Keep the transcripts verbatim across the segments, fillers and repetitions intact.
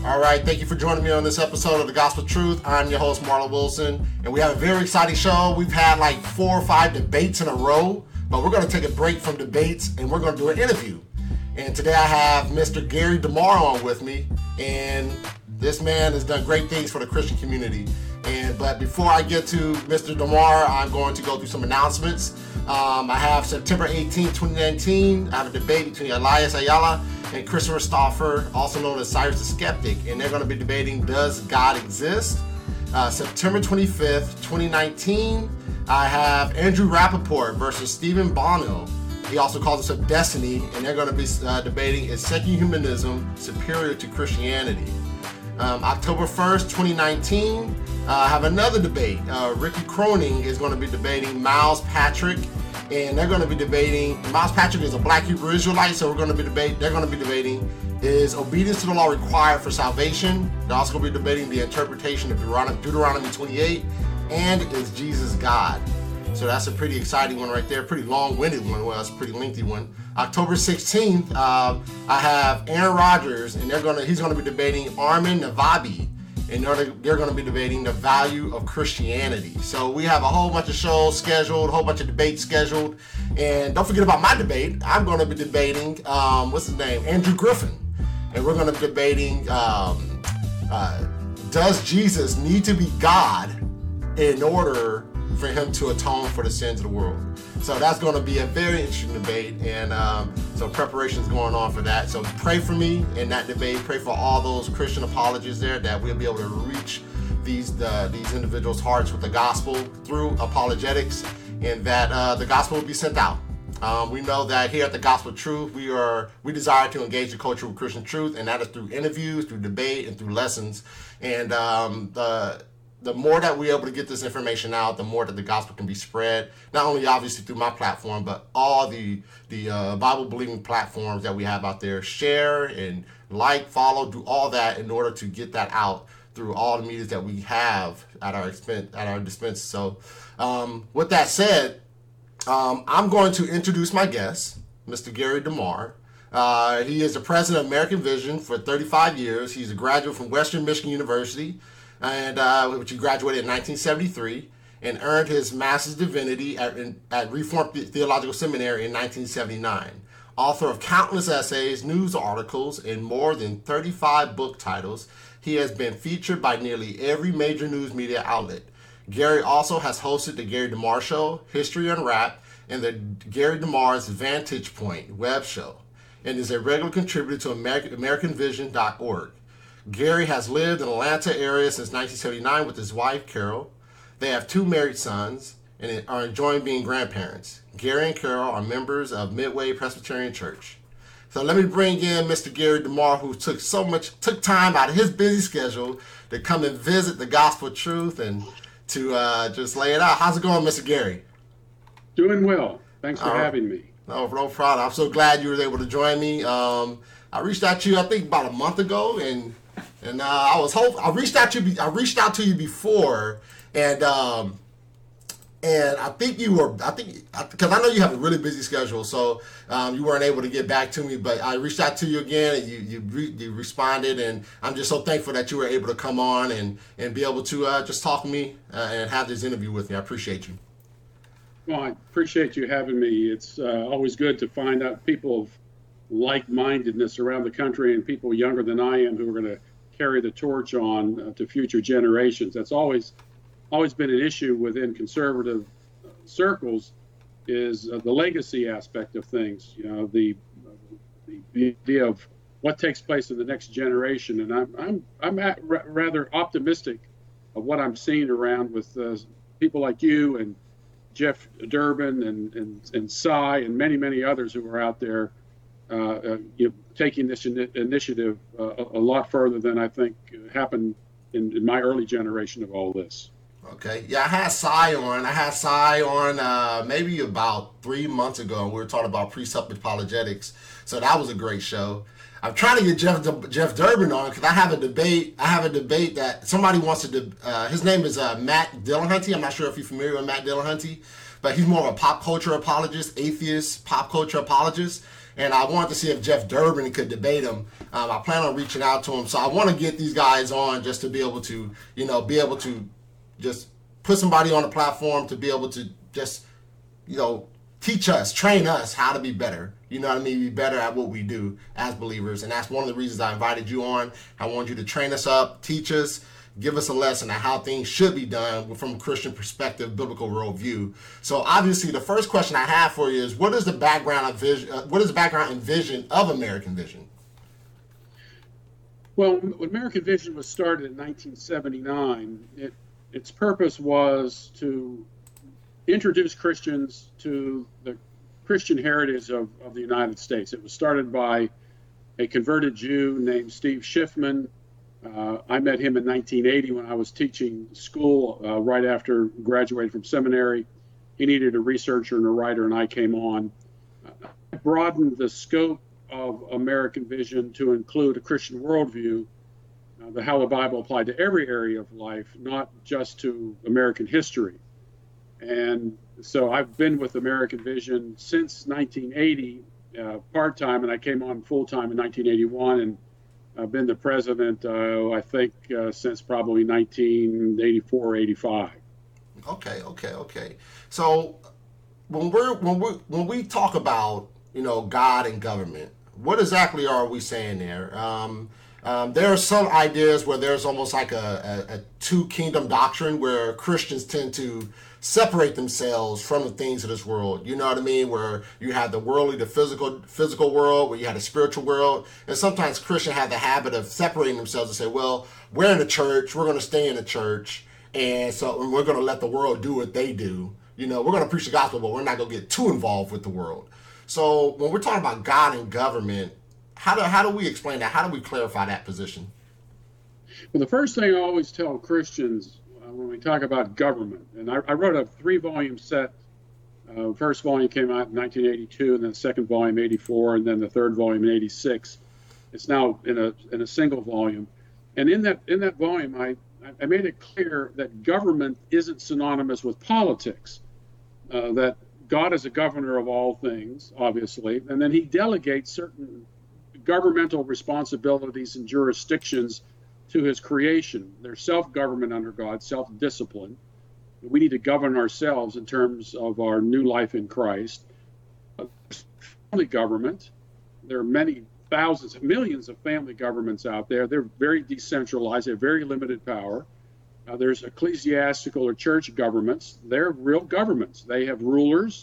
All right, thank you for joining me on this episode of The Gospel Truth. I'm your host, Marlon Wilson, and we have a very exciting show. We've had like four or five debates in a row, but we're going to take a break from debates, and we're going to do an interview. And today I have Mister Gary DeMar on with me, and this man has done great things for the Christian community. And but before I get to Mister DeMar, I'm going to go through some announcements. Um, I have September eighteenth, twenty nineteen. I have a debate between Elias Ayala and Christopher Stauffer, also known as Cyrus the Skeptic, and they're going to be debating, does God exist? Uh, September twenty-fifth, twenty nineteen, I have Andrew Rappaport versus Stephen Bono. He also calls himself Destiny, and they're going to be uh, debating, is secular humanism superior to Christianity? Um, October first, twenty nineteen, uh, I have another debate. Uh, Ricky Croning is going to be debating Miles Patrick, and they're going to be debating, Miles Patrick is a black Hebrew Israelite, so we're going to be debate. They're going to be debating, is obedience to the law required for salvation? They're also going to be debating the interpretation of Deuteronomy, Deuteronomy twenty-eight, and is Jesus God? So that's a pretty exciting one right there, pretty long-winded one. Well, it's a pretty lengthy one. October sixteenth, uh, I have Aaron Rodgers, and they're gonna he's gonna be debating Armin Navabi, and they're, they're gonna be debating the value of Christianity. So we have a whole bunch of shows scheduled, a whole bunch of debates scheduled, and don't forget about my debate. I'm gonna be debating um, what's his name, Andrew Griffin, and we're gonna be debating um, uh, does Jesus need to be God in order for him to atone for the sins of the world? So that's going to be a very interesting debate, and um, so preparations going on for that. So pray for me in that debate. Pray for all those Christian apologists there, that we'll be able to reach these uh, these individuals' hearts with the gospel through apologetics, and that uh, the gospel will be sent out. Um, we know that here at the Gospel Truth, we are we desire to engage the culture with Christian truth, and that is through interviews, through debate, and through lessons. And um, the the more that we're able to get this information out, the more that the gospel can be spread, not only obviously through my platform, but all the the uh, Bible-believing platforms that we have out there. Share and like, follow, do all that in order to get that out through all the medias that we have at our expense, at our dispense. So um, with that said, um, I'm going to introduce my guest, Mister Gary DeMar. Uh, he is the president of American Vision for thirty-five years. He's a graduate from Western Michigan University, and uh, which he graduated in nineteen seventy-three, and earned his Master's Divinity at, in, at Reformed Theological Seminary in nineteen seventy-nine. Author of countless essays, news articles, and more than thirty-five book titles, he has been featured by nearly every major news media outlet. Gary also has hosted the Gary DeMar Show, History Unwrapped, and the Gary DeMar's Vantage Point web show, and is a regular contributor to American Vision dot org. Gary has lived in the Atlanta area since nineteen seventy-nine with his wife, Carol. They have two married sons and are enjoying being grandparents. Gary and Carol are members of Midway Presbyterian Church. So let me bring in Mister Gary DeMar, who took so much, took time out of his busy schedule to come and visit the Gospel Truth and to uh, just lay it out. How's it going, Mister Gary? Doing well. Thanks for uh, having me. No, no problem. I'm so glad you were able to join me. Um, I reached out to you, I think, about a month ago, and and uh, I was hope I reached out to you. I reached out to you before, and um, and I think you were. I think because I know you have a really busy schedule, so um, you weren't able to get back to me. But I reached out to you again, and you you, re, you responded, and I'm just so thankful that you were able to come on and and be able to uh, just talk to me uh, and have this interview with me. I appreciate you. Well, I appreciate you having me. It's uh, always good to find out people of like-mindedness around the country and people younger than I am who are going to carry the torch on uh, to future generations. That's always always been an issue within conservative circles, is uh, the legacy aspect of things. You know, the, the idea of what takes place in the next generation. And I'm I'm I'm at, r- rather optimistic of what I'm seeing around with uh, people like you and Jeff Durbin and and and Cy and many many others who are out there uh, uh, you know, taking this in- initiative uh, a, a lot further than I think happened in, in my early generation of all this. Okay, yeah, I had Cy on. I had Cy on uh, maybe about three months ago, and we were talking about precept apologetics. So that was a great show. I'm trying to get Jeff Jeff Durbin on because I have a debate. I have a debate that somebody wants to. De- uh, his name is uh, Matt Dillahunty. I'm not sure if you're familiar with Matt Dillahunty, but he's more of a pop culture apologist, atheist pop culture apologist. and I wanted to see if Jeff Durbin could debate him. Um, I plan on reaching out to him, so I want to get these guys on just to be able to, you know, be able to just put somebody on the platform to be able to just, you know, teach us, train us how to be better. You know what I mean? Be better at what we do as believers. And that's one of the reasons I invited you on. I want you to train us up, teach us, give us a lesson on how things should be done from a Christian perspective, biblical worldview. So obviously the first question I have for you is, what is the background of vision, uh, what is the background and vision of American Vision? Well, American Vision was started in nineteen seventy-nine. It, its purpose was to introduce Christians to the Christian heritage of, of the United States. It was started by a converted Jew named Steve Schiffman. Uh, I met him in nineteen eighty when I was teaching school uh, right after graduating from seminary. He needed a researcher and a writer, and I came on. Uh, I broadened the scope of American Vision to include a Christian worldview, uh, the how the Bible applied to every area of life, not just to American history. And so I've been with American Vision since nineteen eighty, uh, part-time, and I came on full-time in nineteen eighty-one, and I've been the president, uh, I think, uh, since probably nineteen eighty-four, eighty-five. Okay, okay, okay. So when we're when we when we talk about, you know, God and government, what exactly are we saying there? Um, um, there are some ideas where there's almost like a, a, a two kingdom doctrine where Christians tend to separate themselves from the things of this world. You know what I mean? Where you have the worldly, the physical physical world, where you have the spiritual world. And sometimes Christians have the habit of separating themselves and say, well, we're in the church, we're going to stay in the church, and so we're going to let the world do what they do. You know, we're going to preach the gospel, but we're not going to get too involved with the world. So when we're talking about God and government, how do how do we explain that? How do we clarify that position? Well, the first thing I always tell Christians uh, when we talk about government, and I, I wrote a three-volume set. Uh, first volume came out in nineteen eighty-two, and then the second volume eighty-four, and then the third volume in eighty-six. It's now in a in a single volume, and in that in that volume, I I made it clear that government isn't synonymous with politics. Uh, that God is a governor of all things, obviously, and then he delegates certain governmental responsibilities and jurisdictions to his creation. There's self-government under God, self-discipline. We need to govern ourselves in terms of our new life in Christ. Family government. There are many thousands, millions of family governments out there. They're very decentralized. They have very limited power. Uh, there's ecclesiastical or church governments. They're real governments. They have rulers.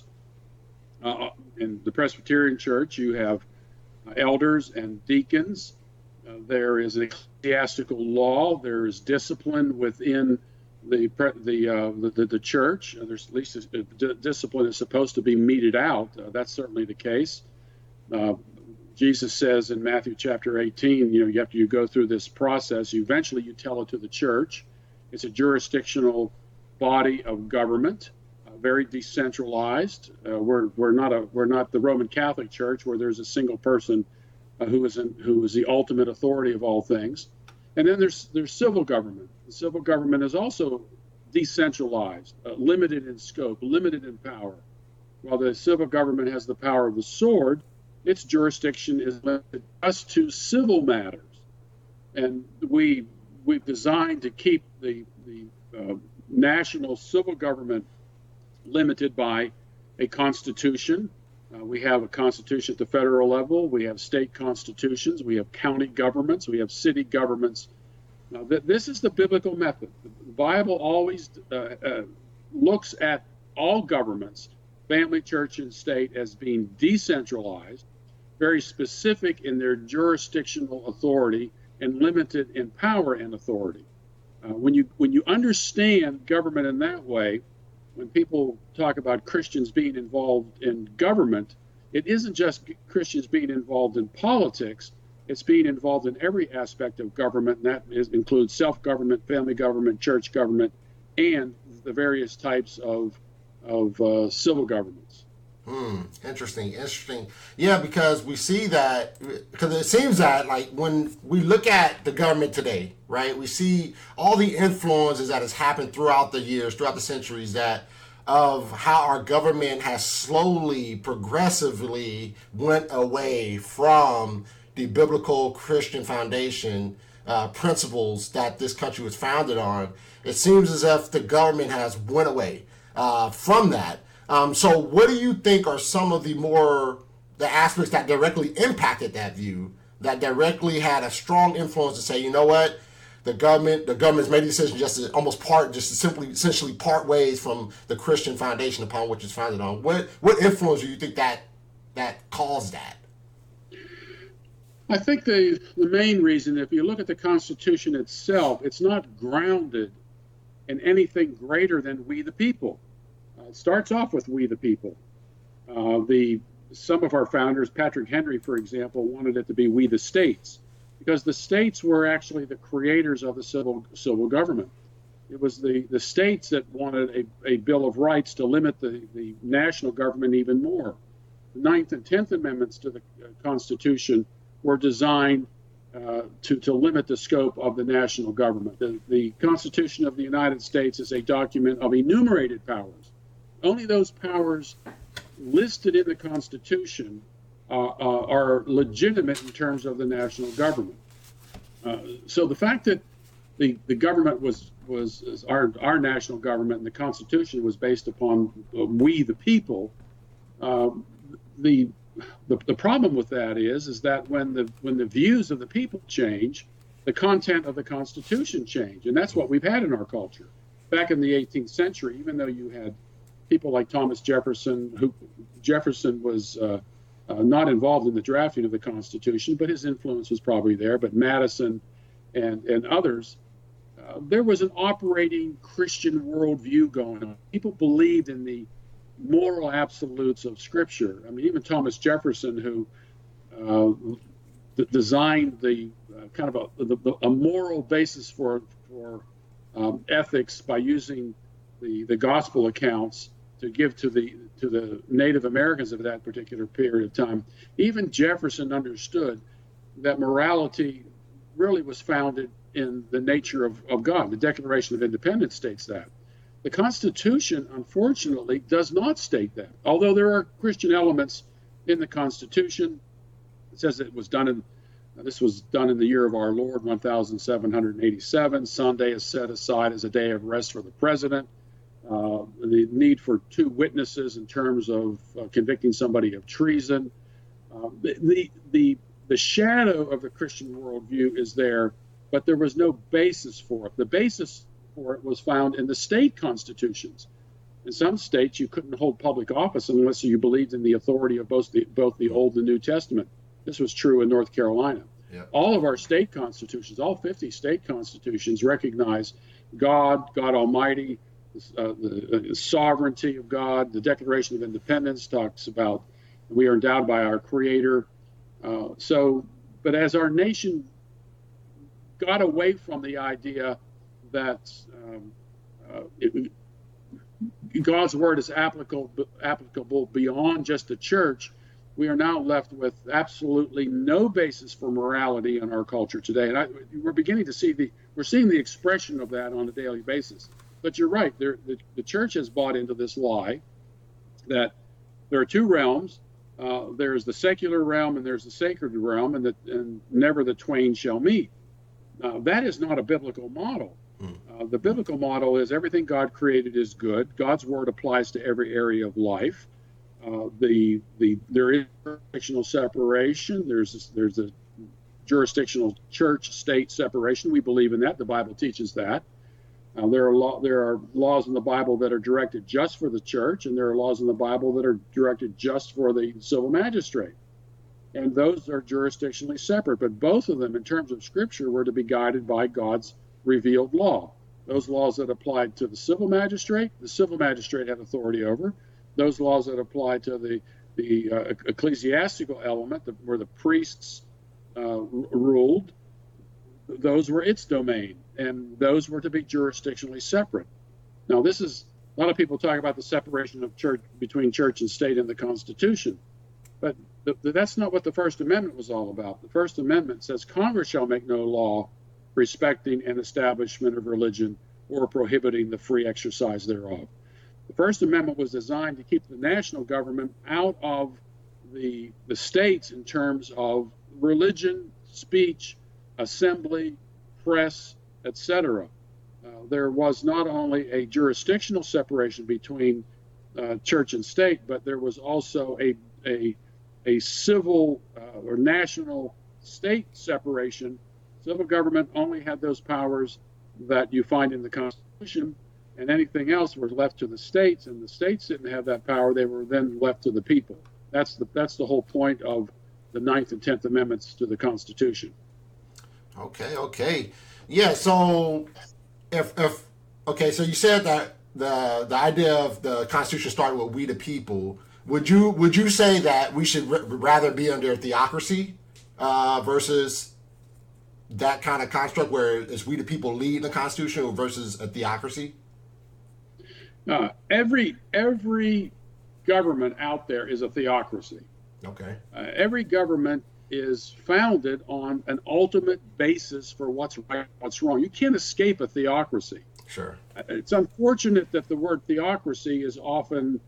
Uh, in the Presbyterian Church, you have uh, elders and deacons. Uh, there is an ecclesiastical law. There is discipline within the the uh, the, the church. Uh, there's at least a, a discipline is supposed to be meted out. Uh, that's certainly the case. Uh, Jesus says in Matthew chapter eighteen, you know, you have to you go through this process. You, eventually, you tell it to the church. It's a jurisdictional body of government, uh, very decentralized. Uh, we're we're not a we're not the Roman Catholic Church where there's a single person uh, who is in, who is the ultimate authority of all things. And then there's there's civil government. The civil government is also decentralized, uh, limited in scope, limited in power. While the civil government has the power of the sword, its jurisdiction is limited just to civil matters. And we we've designed to keep the the uh, national civil government limited by a constitution. Uh, we have a constitution at the federal level. We have state constitutions. We have county governments. We have city governments. Now, th- this is the biblical method. The Bible always uh, uh, looks at all governments, family, church, and state, as being decentralized, very specific in their jurisdictional authority, and limited in power and authority. Uh, when you when you understand government in that way, when people talk about Christians being involved in government, it isn't just Christians being involved in politics. It's being involved in every aspect of government, and that is, includes self-government, family government, church government, and the various types of of uh, civil governments. Hmm. Interesting. Interesting. Yeah, because we see that, because it seems that, like, when we look at the government today, right, we see all the influences that has happened throughout the years, throughout the centuries, that of how our government has slowly, progressively went away from the biblical Christian foundation uh, principles that this country was founded on. It seems as if the government has went away uh, from that. Um, so what do you think are some of the more, the aspects that directly impacted that view, that directly had a strong influence to say, you know what, the government, the government's made a decision just to almost part, just to simply, essentially part ways from the Christian foundation upon which it's founded on? What what influence do you think that that caused that? I think the the main reason, if you look at the Constitution itself, it's not grounded in anything greater than we the people. Uh, it starts off with we the people. Uh, the some of our founders, Patrick Henry, for example, wanted it to be we the states, because the states were actually the creators of the civil civil government. It was the, the states that wanted a, a Bill of Rights to limit the, the national government even more. The Ninth and Tenth Amendments to the Constitution were designed uh, to, to limit the scope of the national government. The, the Constitution of the United States is a document of enumerated powers. Only those powers listed in the Constitution uh, uh, are legitimate in terms of the national government. Uh, so the fact that the, the government was, was our, our national government and the Constitution was based upon uh, we the people, uh, the The, the problem with that is, is that when the when the views of the people change, the content of the Constitution change, and that's what we've had in our culture. Back in the eighteenth century, even though you had people like Thomas Jefferson, who Jefferson was uh, uh, not involved in the drafting of the Constitution, but his influence was probably there. But Madison and and others, uh, there was an operating Christian worldview going on. People believed in the moral absolutes of Scripture. I mean, even Thomas Jefferson, who uh, d- designed the uh, kind of a, the, the, a moral basis for for um, ethics by using the, the gospel accounts to give to the to the Native Americans of that particular period of time. Even Jefferson understood that morality really was founded in the nature of, of God. The Declaration of Independence states that. The Constitution, unfortunately, does not state that. Although there are Christian elements in the Constitution, it says it was done in, this was done in the year of our Lord, one thousand seven hundred eighty-seven. Sunday is set aside as a day of rest for the president. Uh, the need for two witnesses in terms of uh, convicting somebody of treason. Uh, the, the, the, the shadow of the Christian worldview is there, but there was no basis for it. The basis for it was found in the state constitutions. In some states, you couldn't hold public office unless you believed in the authority of both the, both the Old and New Testament. This was true in North Carolina. Yeah. All of our state constitutions, all fifty state constitutions, recognize God, God Almighty, uh, the uh, sovereignty of God. The Declaration of Independence talks about we are endowed by our Creator. Uh, so, but as our nation got away from the idea that um, uh, it, God's word is applicable applicable beyond just the church, we are now left with absolutely no basis for morality in our culture today. And I, we're beginning to see the we're seeing the expression of that on a daily basis. But you're right, there, the, the church has bought into this lie that there are two realms. Uh, there's the secular realm and there's the sacred realm, and, that, and never the twain shall meet. Uh, that is not a biblical model. Uh, the biblical model is everything God created is good. God's word applies to every area of life. Uh, the the there is jurisdictional separation. There's this, there's a jurisdictional church-state separation. We believe in that. The Bible teaches that. Uh, there are law, there are laws in the Bible that are directed just for the church, and there are laws in the Bible that are directed just for the civil magistrate. And those are jurisdictionally separate. But both of them, in terms of Scripture, were to be guided by God's revealed law. Those laws that applied to the civil magistrate, the civil magistrate had authority over. Those laws that applied to the the uh, ecclesiastical element, the, where the priests uh, ruled, those were its domain, and those were to be jurisdictionally separate. Now, this is a lot of people talk about the separation of church between church and state in the Constitution, but the, the, that's not what the First Amendment was all about. The First Amendment says Congress shall make no law respecting an establishment of religion or prohibiting the free exercise thereof. The First Amendment was designed to keep the national government out of the the states in terms of religion, speech, assembly, press, et cetera. Uh, there was not only a jurisdictional separation between uh, church and state, but there was also a a a civil uh, or national state separation. Civil government only had those powers that you find in the Constitution, and anything else was left to the states, and the states didn't have that power. They were then left to the people. That's the that's the whole point of the Ninth and Tenth Amendments to the Constitution. Okay, okay. Yeah, so if if okay, so you said that the the idea of the Constitution started with we the people. Would you would you say that we should r- rather be under a theocracy uh, versus that kind of construct where it's we the people lead the Constitution versus a theocracy? Uh, every every government out there is a theocracy. Okay. Uh, every government is founded on an ultimate basis for what's right, what's wrong. You can't escape a theocracy. Sure. It's unfortunate that the word theocracy is often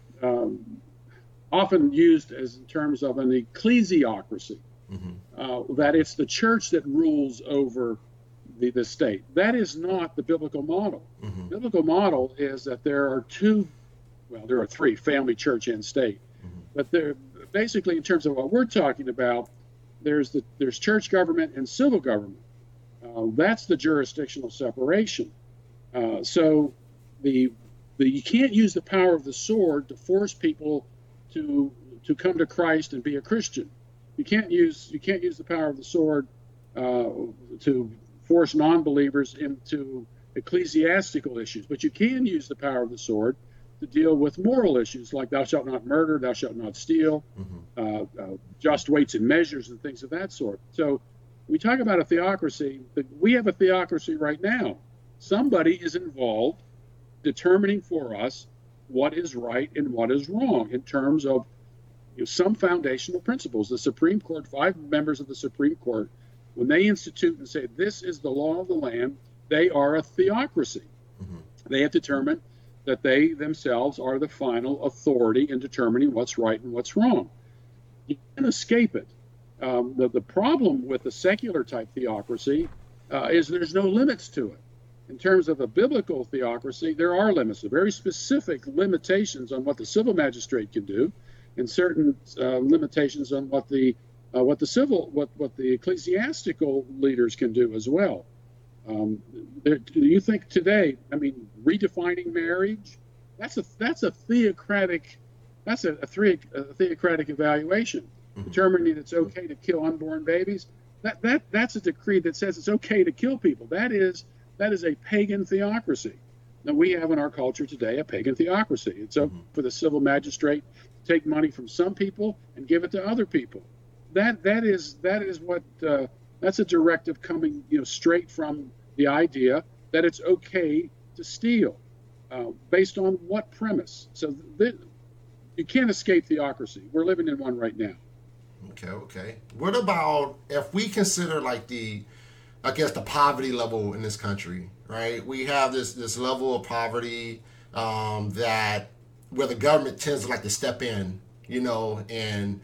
um, often used as in terms of an ecclesiocracy, mm-hmm. uh, that it's the church that rules over the, the state. That is not the biblical model. Mm-hmm. The biblical model is that there are two, well, there are three, family, church, and state. Mm-hmm. But they're basically, in terms of what we're talking about, there's the there's church government and civil government. Uh, that's the jurisdictional separation. Uh, so the, the you can't use the power of the sword to force people to to come to Christ and be a Christian. You can't use you can't use the power of the sword uh, to force non-believers into ecclesiastical issues, but you can use the power of the sword to deal with moral issues like thou shalt not murder, thou shalt not steal, mm-hmm. uh, uh, just weights and measures and things of that sort. So we talk about a theocracy, but we have a theocracy right now. Somebody is involved determining for us what is right and what is wrong in terms of you know, some foundational principles. The Supreme Court, five members of the Supreme Court, when they institute and say this is the law of the land, they are a theocracy. Mm-hmm. They have determined that they themselves are the final authority in determining what's right and what's wrong. You can't escape it. Um, the, the problem with the secular type theocracy uh, is there's no limits to it. In terms of a biblical theocracy, there are limits, very specific limitations on what the civil magistrate can do, and certain uh, limitations on what the uh, what the civil what what the ecclesiastical leaders can do as well. Um, there, do you think today? I mean, redefining marriage, that's a that's a theocratic that's a, a, three, a theocratic evaluation, mm-hmm. determining it's okay to kill unborn babies. That that that's a decree that says it's okay to kill people. That is. That is a pagan theocracy. Now, we have in our culture today a pagan theocracy. It's up mm-hmm. for the civil magistrate to take money from some people and give it to other people. That that is that is what uh, that's a directive coming you know straight from the idea that it's okay to steal, uh, based on what premise? So th- you can't escape theocracy. We're living in one right now. Okay, okay. What about if we consider like the I guess the poverty level in this country, right? We have this this level of poverty um, that where the government tends to like to step in, you know, and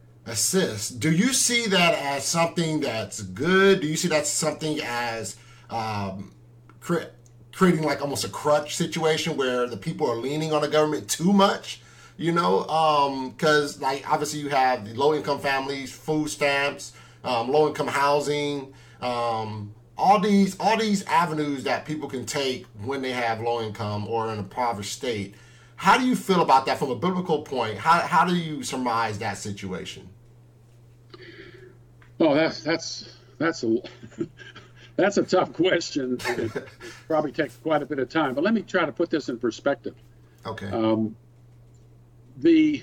assist. Do you see that as something that's good? Do you see that something as um, cre- creating like almost a crutch situation where the people are leaning on the government too much? You know, because um, like obviously you have the low income families, food stamps, um, low income housing. Um, all these all these avenues that people can take when they have low income or in a impoverished state. How do you feel about that from a biblical point? How how do you surmise that situation? Oh, that's that's that's a that's a tough question. It probably takes quite a bit of time, but let me try to put this in perspective. Okay. Um, the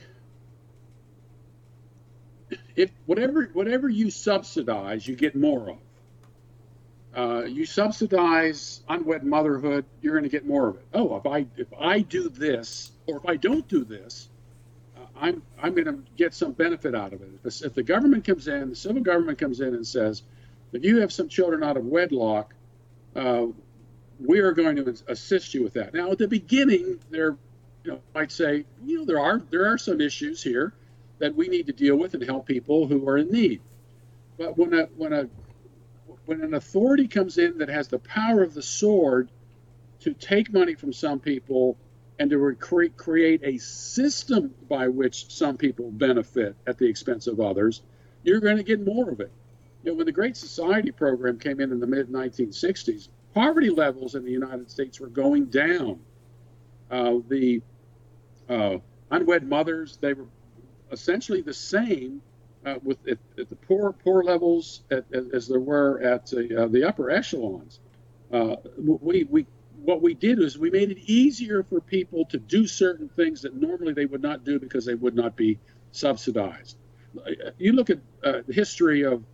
if whatever whatever you subsidize, you get more of. Uh, you subsidize unwed motherhood, you're going to get more of it. Oh, if I if I do this, or if I don't do this, uh, I'm I'm going to get some benefit out of it. If, if the government comes in, the civil government comes in and says, if you have some children out of wedlock, uh, we are going to assist you with that. Now, at the beginning, they're you know, might say, you know, there are there are some issues here that we need to deal with and help people who are in need. But when a when a when an authority comes in that has the power of the sword to take money from some people and to recre- create a system by which some people benefit at the expense of others, you're going to get more of it. You know, when the Great Society program came in in the mid nineteen sixties, poverty levels in the United States were going down. Uh, the uh, unwed mothers, they were essentially the same uh, with at, at the poor poor levels at, at, as there were at uh, the upper echelons. Uh, we we what we did is we made it easier for people to do certain things that normally they would not do because they would not be subsidized. You look at uh, the history of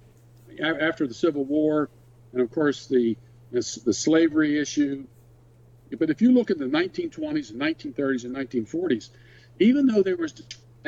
after the Civil War, and of course the the, the slavery issue. But if you look at the nineteen twenties and nineteen thirties and nineteen forties, even though there was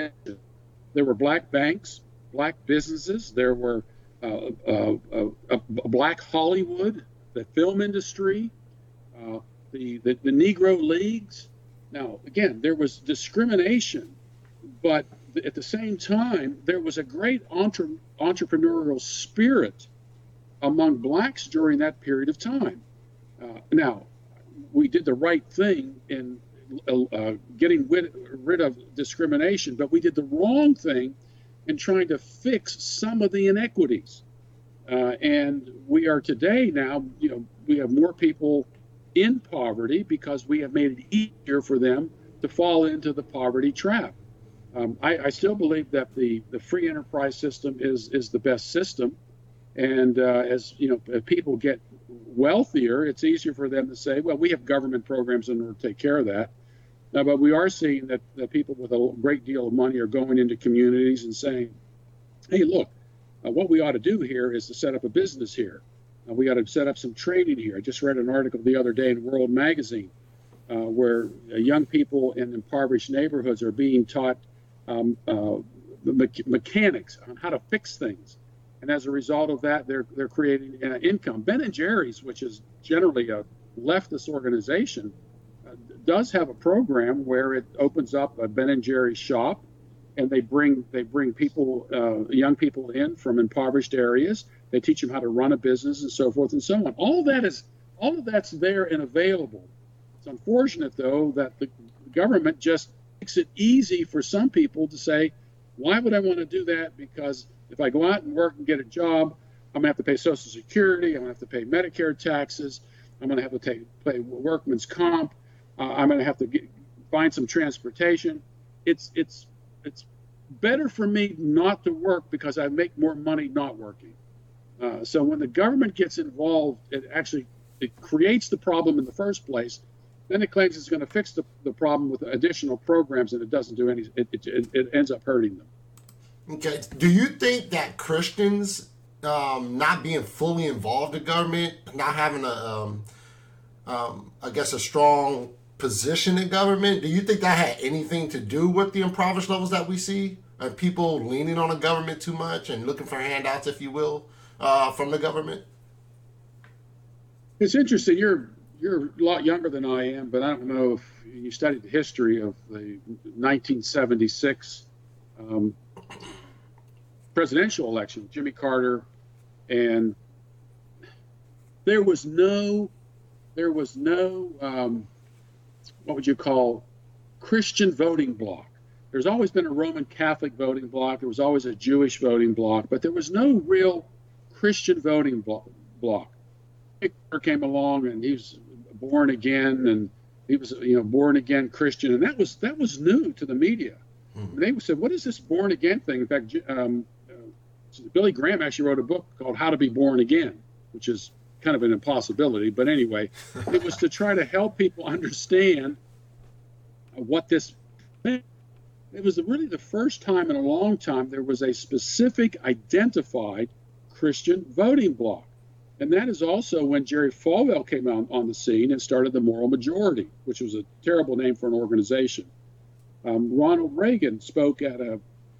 there were black banks, black businesses, there were uh, uh, uh, a, a black Hollywood, the film industry, uh, the, the the Negro Leagues. Now, again, there was discrimination, but at the same time, there was a great entre- entrepreneurial spirit among blacks during that period of time. Uh, now, we did the right thing in uh, getting rid, rid of discrimination, but we did the wrong thing in trying to fix some of the inequities. Uh, and we are today now, you know, we have more people in poverty because we have made it easier for them to fall into the poverty trap. Um, I, I still believe that the, the free enterprise system is is the best system, and uh, as you know, as people get wealthier, it's easier for them to say, well, we have government programs in order to take care of that. Now, but we are seeing that, that people with a great deal of money are going into communities and saying, hey, look, uh, what we ought to do here is to set up a business here. Uh, we ought to set up some training here. I just read an article the other day in World Magazine uh, where uh, young people in impoverished neighborhoods are being taught um, uh, me- mechanics on how to fix things. And as a result of that, they're they're creating uh, income. Ben and Jerry's, which is generally a leftist organization, uh, does have a program where it opens up a Ben and Jerry's shop, and they bring they bring people, uh, young people in from impoverished areas. They teach them how to run a business and so forth and so on. All of that is all of that's there and available. It's unfortunate, though, that the government just makes it easy for some people to say, why would I want to do that? Because if I go out and work and get a job, I'm going to have to pay Social Security. I'm going to have to pay Medicare taxes. I'm going to have to take, pay workman's comp. Uh, I'm going to have to get, find some transportation. It's it's it's better for me not to work because I make more money not working. Uh, so when the government gets involved, it actually it creates the problem in the first place. Then it claims it's going to fix the, the problem with additional programs, and it doesn't do any. It, it, it ends up hurting them. Okay. Do you think that Christians um, not being fully involved in government, not having a, um, um, I guess, a strong position in government, do you think that had anything to do with the impoverished levels that we see? Are people leaning on the government too much and looking for handouts, if you will, uh, from the government? It's interesting. You're you're a lot younger than I am, but I don't know if you studied the history of the nineteen seventy-six um, presidential election, Jimmy Carter, and there was no, there was no, um, what would you call, Christian voting bloc. There's always been a Roman Catholic voting bloc. There was always a Jewish voting bloc, but there was no real Christian voting bloc. Jimmy Carter came along, and he was born again, and he was, you know, born again Christian, and that was that was new to the media. Mm-hmm. They said, "What is this born again thing?" In fact, um, Billy Graham actually wrote a book called How to Be Born Again, which is kind of an impossibility. But anyway, it was to try to help people understand what this meant. It was really the first time in a long time there was a specific identified Christian voting bloc. And that is also when Jerry Falwell came out on the scene and started the Moral Majority, which was a terrible name for an organization. Um, Ronald Reagan spoke at a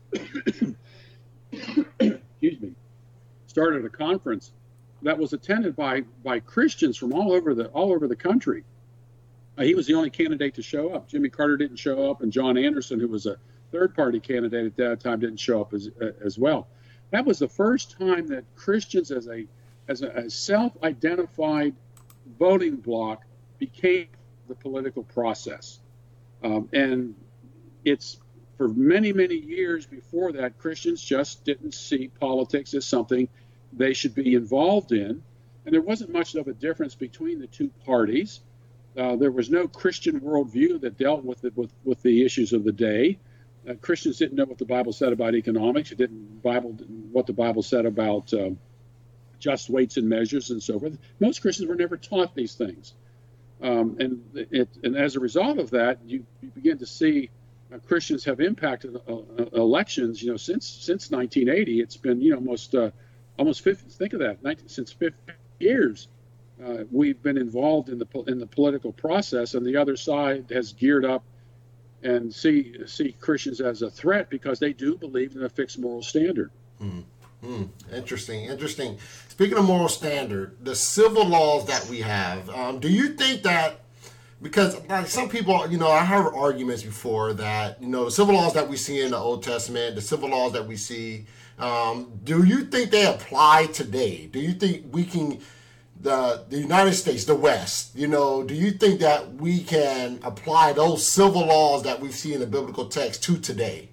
excuse me, started a conference that was attended by by Christians from all over the all over the country, Uh, he was the only candidate to show up. Jimmy Carter didn't show up, and John Anderson, who was a third-party candidate at that time, didn't show up as uh, as well. That was the first time that Christians, as a as a, a self-identified voting bloc, became the political process. Um, and it's for many, many years before that, Christians just didn't see politics as something they should be involved in. And there wasn't much of a difference between the two parties. Uh, there was no Christian worldview that dealt with it, with, with the issues of the day. Uh, Christians didn't know what the Bible said about economics. It didn't Bible what the Bible said about uh, just weights and measures and so forth. Most Christians were never taught these things. Um, and it, and as a result of that, you, you begin to see uh, Christians have impacted uh, uh, elections. You know, since since nineteen eighty, it's been you know almost uh, almost fifty. Think of that, nineteen, since fifty years, uh, we've been involved in the in the political process, and the other side has geared up and see see Christians as a threat because they do believe in a fixed moral standard. Mm. Mm, interesting, interesting. Speaking of moral standard, the civil laws that we have, um, do you think that, because like some people, you know, I heard arguments before that, you know, the civil laws that we see in the Old Testament, the civil laws that we see, um, do you think they apply today? Do you think we can, the the United States, the West, you know, do you think that we can apply those civil laws that we see in the biblical text to today?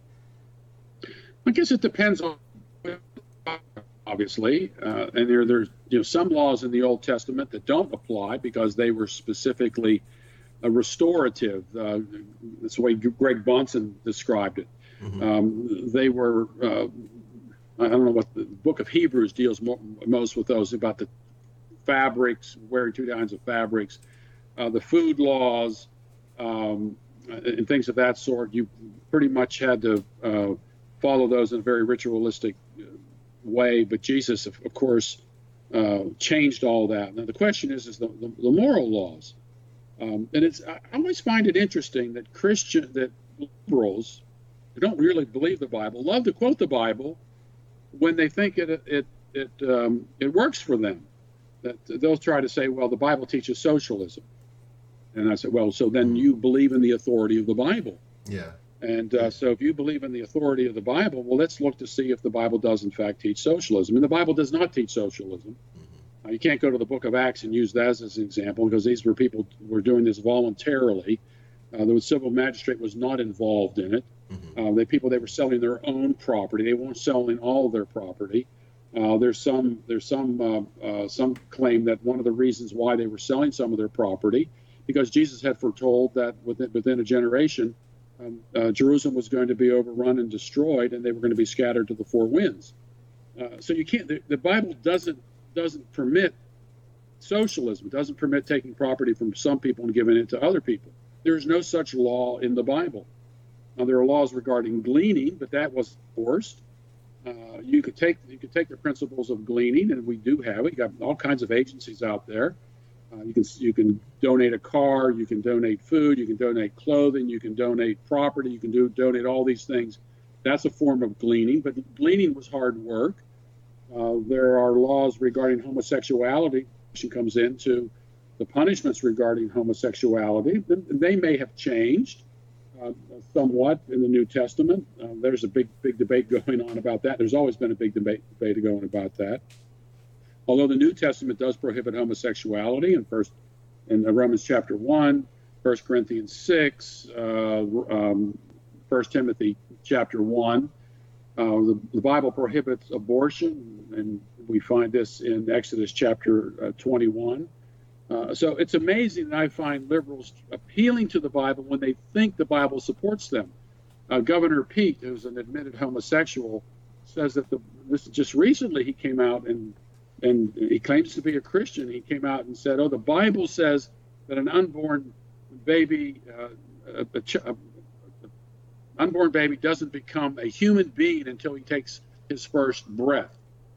I guess it depends on, obviously, uh, and there there's you know some laws in the Old Testament that don't apply because they were specifically uh, restorative. Uh, that's the way Greg Bunson described it. Mm-hmm. Um, they were uh, I don't know what the Book of Hebrews deals mo- most with those about the fabrics, wearing two kinds of fabrics, uh, the food laws, um, and things of that sort. You pretty much had to uh, follow those in a very ritualistic way, but Jesus, of, of course, uh, changed all that. Now the question is, is the, the, the moral laws, um, and it's I always find it interesting that Christian that liberals who don't really believe the Bible love to quote the Bible when they think it it it um, it works for them. That they'll try to say, well, the Bible teaches socialism, and I said, well, so then you believe in the authority of the Bible. Yeah. And uh, so if you believe in the authority of the Bible, well, let's look to see if the Bible does, in fact, teach socialism. And the Bible does not teach socialism. Mm-hmm. Uh, you can't go to the book of Acts and use that as an example because these were people who were doing this voluntarily. Uh, the civil magistrate was not involved in it. Mm-hmm. Uh, the people, they were selling their own property. They weren't selling all of their property. Uh, there's some there's some uh, uh, some claim that one of the reasons why they were selling some of their property because Jesus had foretold that within, within a generation, Um, uh, Jerusalem was going to be overrun and destroyed, and they were going to be scattered to the four winds. Uh, so you can't. The, the Bible doesn't doesn't permit socialism. It doesn't permit taking property from some people and giving it to other people. There is no such law in the Bible. Now there are laws regarding gleaning, but that was forced. Uh, you could take you could take the principles of gleaning, and we do have it. You got all kinds of agencies out there. Uh, you can you can donate a car, you can donate food, you can donate clothing, you can donate property, you can do donate all these things. That's a form of gleaning, but gleaning was hard work. Uh, there are laws regarding homosexuality. She comes into the punishments regarding homosexuality. They may have changed uh, somewhat in the New Testament. Uh, there's a big big debate going on about that. There's always been a big debate debate going about that. Although the New Testament does prohibit homosexuality in first in Romans chapter one, First Corinthians six, uh, um, First Timothy chapter one, uh, the, the Bible prohibits abortion, and we find this in Exodus chapter uh, twenty-one. Uh, so it's amazing that I find liberals appealing to the Bible when they think the Bible supports them. Uh, Governor Pete, who's an admitted homosexual, says that the, this just recently he came out and And he claims to be a Christian. He came out and said, oh, the Bible says that an unborn baby, uh, a, a, ch- a, a unborn baby doesn't become a human being until he takes his first breath.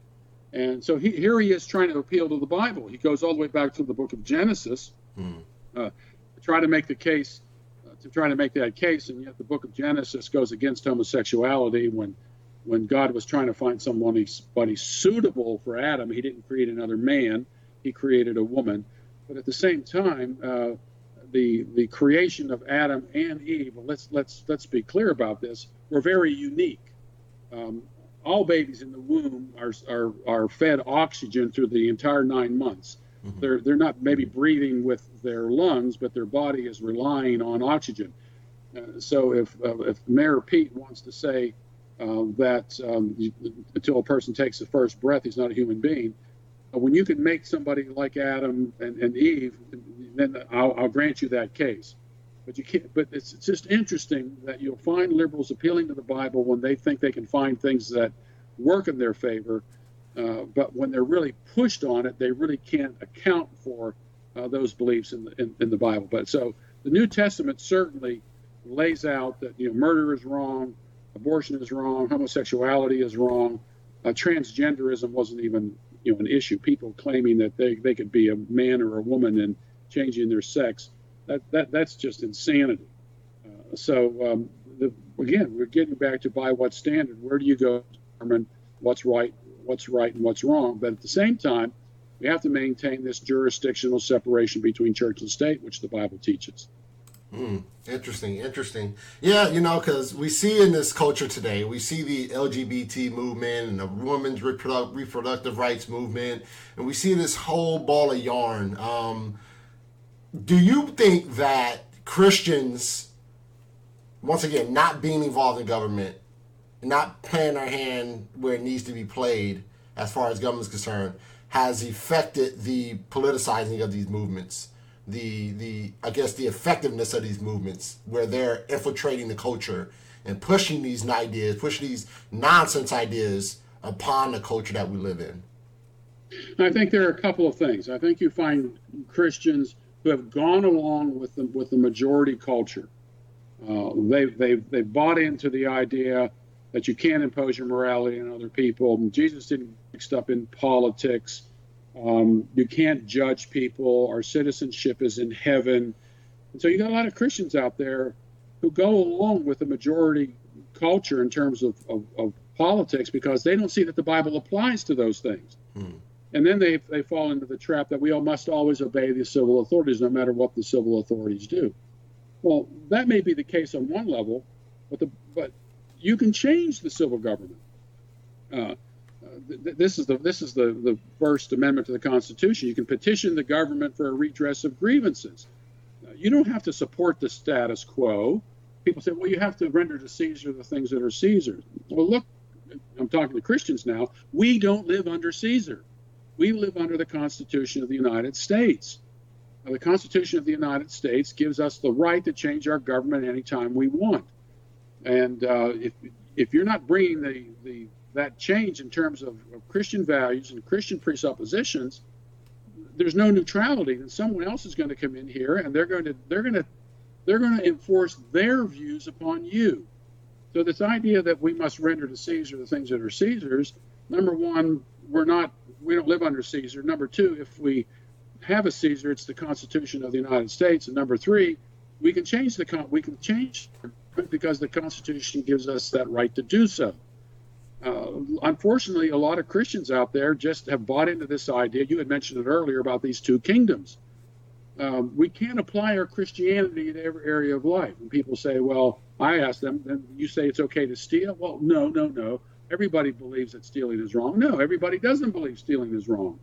And so he, here he is trying to appeal to the Bible. He goes all the way back to the book of Genesis hmm. uh, to try to make the case, uh, to try to make that case. And yet the book of Genesis goes against homosexuality when When God was trying to find somebody suitable for Adam. He didn't create another man. He created a woman. But at the same time, uh, the the creation of Adam and Eve, well, let's let's let's be clear about this, were very unique. Um, all babies in the womb are, are are fed oxygen through the entire nine months. Mm-hmm. They're they're not maybe breathing with their lungs, but their body is relying on oxygen. Uh, so if uh, if Mayor Pete wants to say uh, that um, you, until a person takes the first breath, he's not a human being, uh, when you can make somebody like Adam and, and Eve, then I'll, I'll grant you that case. But you can't. But it's, it's just interesting that you'll find liberals appealing to the Bible when they think they can find things that work in their favor, uh, but when they're really pushed on it, they really can't account for uh, those beliefs in the in, in the Bible. But so the New Testament certainly lays out that you know murder is wrong, abortion is wrong, homosexuality is wrong, uh, transgenderism wasn't even you know an issue. People claiming that they they could be a man or a woman and changing their sex. That, that that's just insanity. Uh, so um, the, again, we're getting back to by what standard? Where do you go to determine what's right, what's right, and what's wrong? But at the same time, we have to maintain this jurisdictional separation between church and state, which the Bible teaches. Mm, interesting, interesting. Yeah, you know, because we see in this culture today, we see the L G B T movement and the women's reproduct- reproductive rights movement, and we see this whole ball of yarn. Um, Do you think that Christians, once again, not being involved in government, not playing their hand where it needs to be played as far as government is concerned, has affected the politicizing of these movements, the the I guess the effectiveness of these movements, where they're infiltrating the culture and pushing these ideas, pushing these nonsense ideas upon the culture that we live in? I think there are a couple of things. I think you find Christians who have gone along with the with the majority culture. Uh, they've they've they've bought into the idea that you can't impose your morality on other people. Jesus didn't get mixed up in politics. Um, you can't judge people. Our citizenship is in heaven. And so you got a lot of Christians out there who go along with the majority culture in terms of, of, of politics because they don't see that the Bible applies to those things. Hmm. And then they they fall into the trap that we all must always obey the civil authorities, no matter what the civil authorities do. Well, that may be the case on one level, but the but you can change the civil government. Uh, th- this is the this is the, the First Amendment to the Constitution. You can petition the government for a redress of grievances. Uh, you don't have to support the status quo. People say, well, you have to render to Caesar the things that are Caesar's. Well, look, I'm talking to Christians now. We don't live under Caesar. We live under the Constitution of the United States. Now, the Constitution of the United States gives us the right to change our government anytime we want. And uh, if if you're not bringing the, the that change in terms of, of Christian values and Christian presuppositions, there's no neutrality. And someone else is going to come in here and they're going to they're going to they're going to enforce their views upon you. So this idea that we must render to Caesar the things that are Caesar's, number one, we're not. We don't live under Caesar. Number two, if we have a Caesar, it's the Constitution of the United States. And number three, we can change the con- we can change because the Constitution gives us that right to do so. Uh, unfortunately, a lot of Christians out there just have bought into this idea. You had mentioned it earlier about these two kingdoms. Um, we can't apply our Christianity in every area of life. And people say, well, I ask them, then you say it's okay to steal? Well, no, no, no. Everybody believes that stealing is wrong. No, everybody doesn't believe stealing is wrong.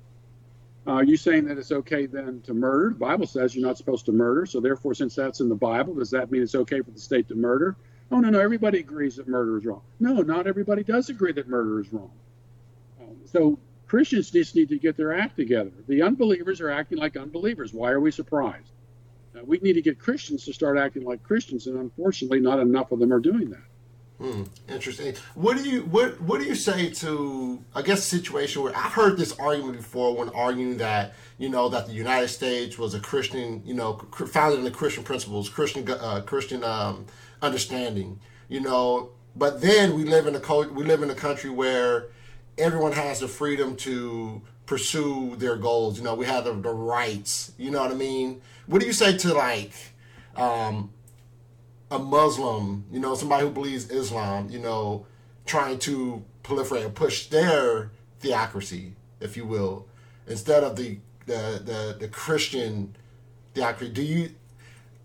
Uh, are you saying that it's okay then to murder? The Bible says you're not supposed to murder. So therefore, since that's in the Bible, does that mean it's okay for the state to murder? Oh, no, no, everybody agrees that murder is wrong. No, not everybody does agree that murder is wrong. Um, so Christians just need to get their act together. The unbelievers are acting like unbelievers. Why are we surprised? Uh, we need to get Christians to start acting like Christians, and unfortunately, not enough of them are doing that. Hmm, interesting. What do you what what do you say to, I guess, a situation where I've heard this argument before when arguing that, you know, that the United States was a Christian, you know, founded in the Christian principles, Christian uh, Christian um, understanding, you know, but then we live in a co- we live in a country where everyone has the freedom to pursue their goals. You know, we have the, the rights. You know what I mean? What do you say to like? Um, a Muslim, you know, somebody who believes Islam, you know, trying to proliferate and push their theocracy, if you will, instead of the the the, the Christian theocracy? Do you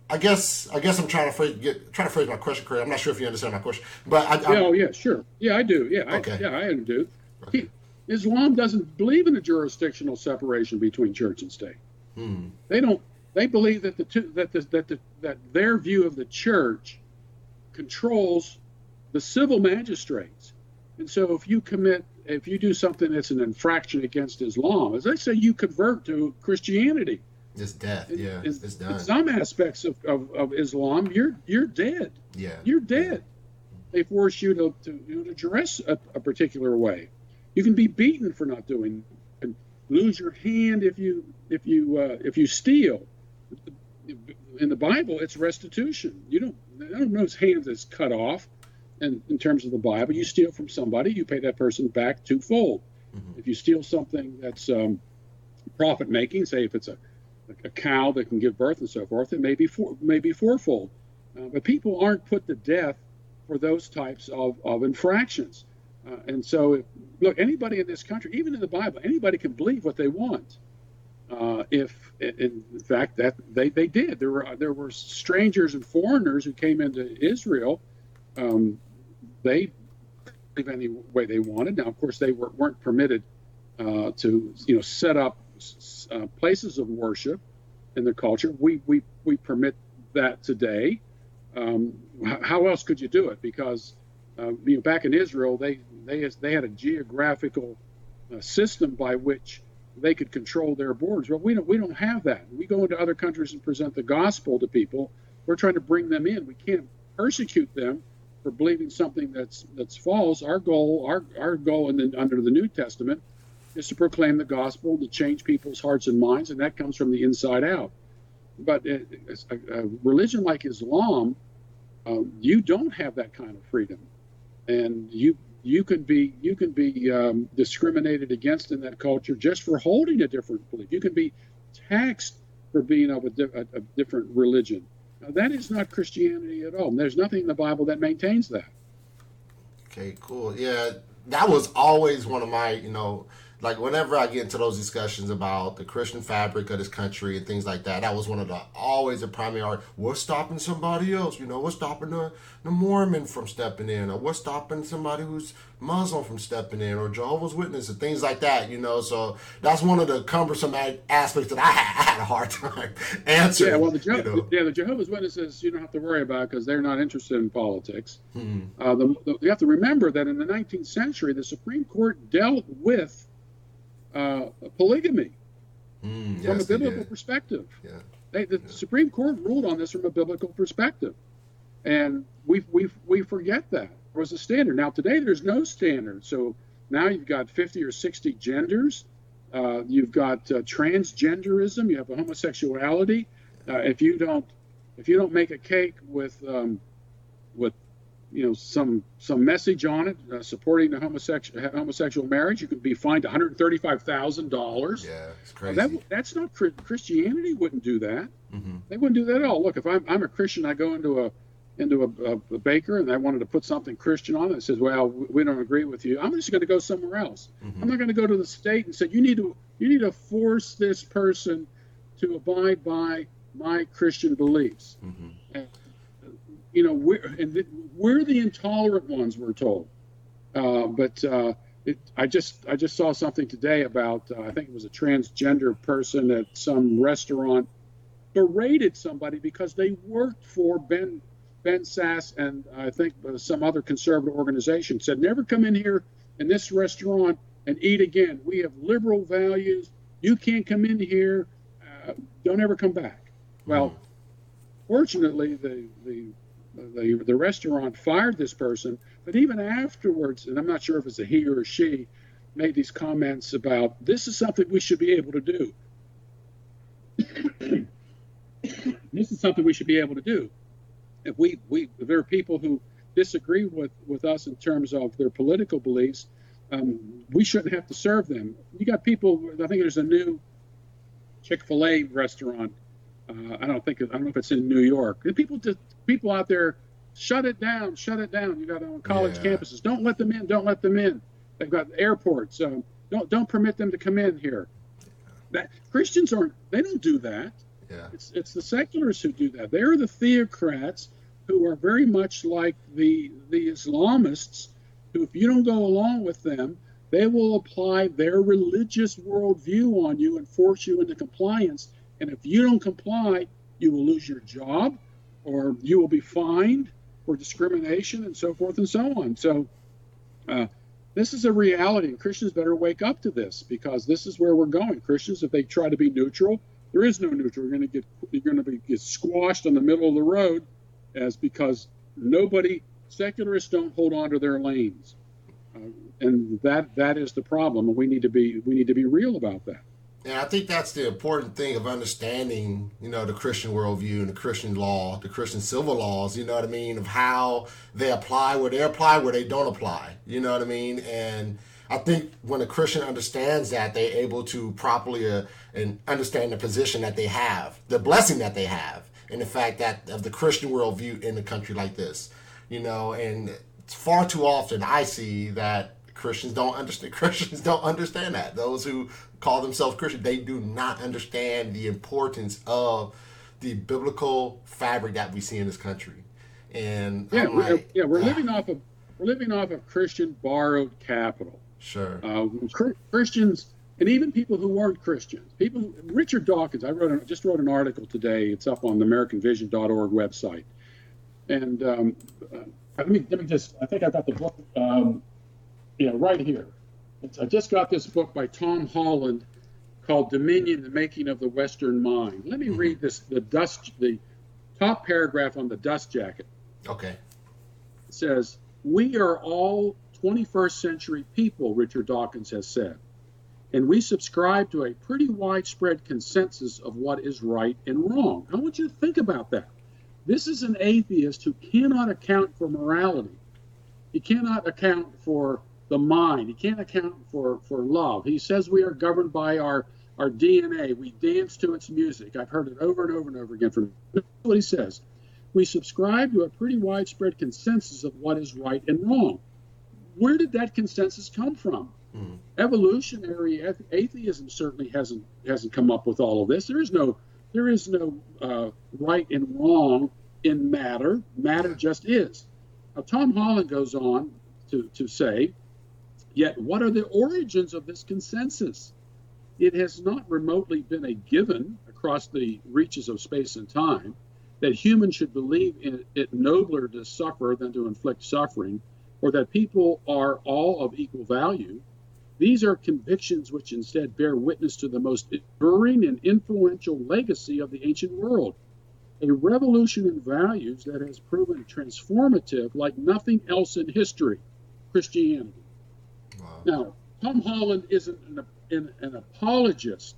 I guess I guess I'm trying to phrase get trying to phrase my question correctly. I'm not sure if you understand my question, but I, Yeah, oh yeah, sure. Yeah, I do. Yeah, I, Okay. yeah, I do. Okay. He, Islam doesn't believe in a jurisdictional separation between church and state. Hmm. They don't. They believe that the two, that the, that the, that their view of the church controls the civil magistrates. And so, if you commit, if you do something that's an infraction against Islam, as I say, you convert to Christianity. It's death. Yeah, In, it's done. in some aspects of, of, of Islam, you're you're dead. Yeah, You're dead. They force you to, to, you know, to dress a, a particular way. You can be beaten for not doing, and lose your hand if you if you uh, if you steal. In the Bible, it's restitution. You don't I don't know his hand that's cut off. And in terms of the Bible, you steal from somebody, you pay that person back twofold. Mm-hmm. If you steal something that's um, profit making, say if it's a a cow that can give birth and so forth, it may be four, may be fourfold. Uh, but people aren't put to death for those types of, of infractions. Uh, and so, if, look, anybody in this country, even in the Bible, anybody can believe what they want. Uh, if, in fact, that they, they did. There were there were strangers and foreigners who came into Israel. Um, they believe any way they wanted. Now, of course, they were, weren't permitted uh, to, you know, set up Uh, places of worship in the culture. We we we permit that today. Um, how else could you do it? Because uh, you know, back in Israel, they they they had a geographical uh, system by which they could control their borders. Well, we don't we don't have that. We go into other countries and present the gospel to people. We're trying to bring them in. We can't persecute them for believing something that's that's false. Our goal, our our goal, in the, under the New Testament, is to proclaim the gospel, to change people's hearts and minds, and that comes from the inside out. But a, a religion like Islam, uh, you don't have that kind of freedom, and you you can be you can be um, discriminated against in that culture just for holding a different belief. You can be taxed for being of a, di- a, a different religion. Now, that is not Christianity at all. There's nothing in the Bible that maintains that. Okay, cool. Yeah, that was always one of my, you know, like whenever I get into those discussions about the Christian fabric of this country and things like that, that was one of the always a primary. What's stopping somebody else? You know, what's stopping the, the Mormon from stepping in, or what's stopping somebody who's Muslim from stepping in, or Jehovah's Witness, and things like that. You know, so that's one of the cumbersome aspects that I had, I had a hard time answering. Yeah, well, the, Je- you know? yeah, the Jehovah's Witnesses you don't have to worry about because they're not interested in politics. Mm-hmm. Uh, the, the, you have to remember that in the nineteenth century, the Supreme Court dealt with Uh, polygamy mm, from yes, a biblical did. perspective. Yeah. They, the Yeah. Supreme Court ruled on this from a biblical perspective, and we we we forget that there was a standard. Now today there's no standard. So now you've got fifty or sixty genders. Uh, you've got uh, transgenderism. You have a homosexuality. Uh, if you don't if you don't make a cake with um, with you know some some message on it uh, supporting the homosexual homosexual marriage, you could be fined one hundred thirty-five thousand dollars. Yeah, it's crazy. That, that's not Christianity. Wouldn't do that. Mm-hmm. They wouldn't do that at all. Look, if I'm I'm a Christian, I go into a into a, a, a baker and I wanted to put something Christian on it. It says, well, we don't agree with you. I'm just going to go somewhere else. Mm-hmm. I'm not going to go to the state and say you need to you need to force this person to abide by my Christian beliefs. Mm-hmm. And, you know, we're and the, we're the intolerant ones, we're told. Uh, but uh, it, I just I just saw something today about uh, I think it was a transgender person at some restaurant berated somebody because they worked for Ben Ben Sass and I think uh, some other conservative organization. Said never come in here in this restaurant and eat again. We have liberal values. You can't come in here. Uh, don't ever come back. Well, Mm-hmm. fortunately, the the The, the restaurant fired this person, but even afterwards, and I'm not sure if it's a he or a she, made these comments about this is something we should be able to do. This is something we should be able to do. If we, we if there are people who disagree with, with us in terms of their political beliefs, um, we shouldn't have to serve them. You got people, I think there's a new Chick-fil-A restaurant. Uh, I don't think I don't know if it's in New York. And people just people out there, shut it down, shut it down. You got it on college Yeah. campuses. Don't let them in. Don't let them in. They've got airports. Um, don't don't permit them to come in here. That Christians aren't. They don't do that. Yeah. It's it's the secularists who do that. They're the theocrats who are very much like the the Islamists, who, if you don't go along with them, they will apply their religious worldview on you and force you into compliance. And if you don't comply, you will lose your job, or you will be fined for discrimination, and so forth and so on. So uh, this is a reality, and Christians better wake up to this, because this is where we're going. Christians, if they try to be neutral, there is no neutral. You're going to get you're going to be get squashed in the middle of the road, as because nobody secularists don't hold on to their lanes, uh, and that that is the problem. And we need to be we need to be real about that. And I think that's the important thing of understanding, you know, the Christian worldview and the Christian law, the Christian civil laws, you know what I mean, of how they apply, where they apply, where they don't apply, you know what I mean? And I think when a Christian understands that, they're able to properly uh, and understand the position that they have, the blessing that they have, and the fact that of the Christian worldview in a country like this, you know, and far too often I see that Christians don't understand. Christians don't understand that. Those who call themselves Christian, they do not understand the importance of the biblical fabric that we see in this country. And yeah, I'm we're, like, yeah, we're ah, living off of we're living off of Christian borrowed capital. Sure. Uh, Christians, and even people who weren't Christians, people. Who, Richard Dawkins. I wrote a, just wrote an article today. It's up on the American Vision dot org website. And um, uh, let me let me just. I think I got the book. Um, Yeah, right here. It's, I just got this book by Tom Holland called Dominion: The Making of the Western Mind. Let me read this, the dust, the top paragraph on the dust jacket. Okay. It says, "We are all twenty-first century people," Richard Dawkins has said, "and we subscribe to a pretty widespread consensus of what is right and wrong." I want you to think about that. This is an atheist who cannot account for morality. He cannot account for the mind. He can't account for, for love. He says we are governed by our, our D N A. We dance to its music. I've heard it over and over and over again from him. That's what he says. We subscribe to a pretty widespread consensus of what is right and wrong. Where did that consensus come from? Mm. Evolutionary atheism certainly hasn't hasn't come up with all of this. There is no there is no uh, right and wrong in matter. Matter just is. Now, Tom Holland goes on to, to say, yet what are the origins of this consensus? It has not remotely been a given across the reaches of space and time that humans should believe in it nobler to suffer than to inflict suffering, or that people are all of equal value. These are convictions which instead bear witness to the most enduring and influential legacy of the ancient world, a revolution in values that has proven transformative like nothing else in history, Christianity. Wow. Now, Tom Holland isn't an, an, an apologist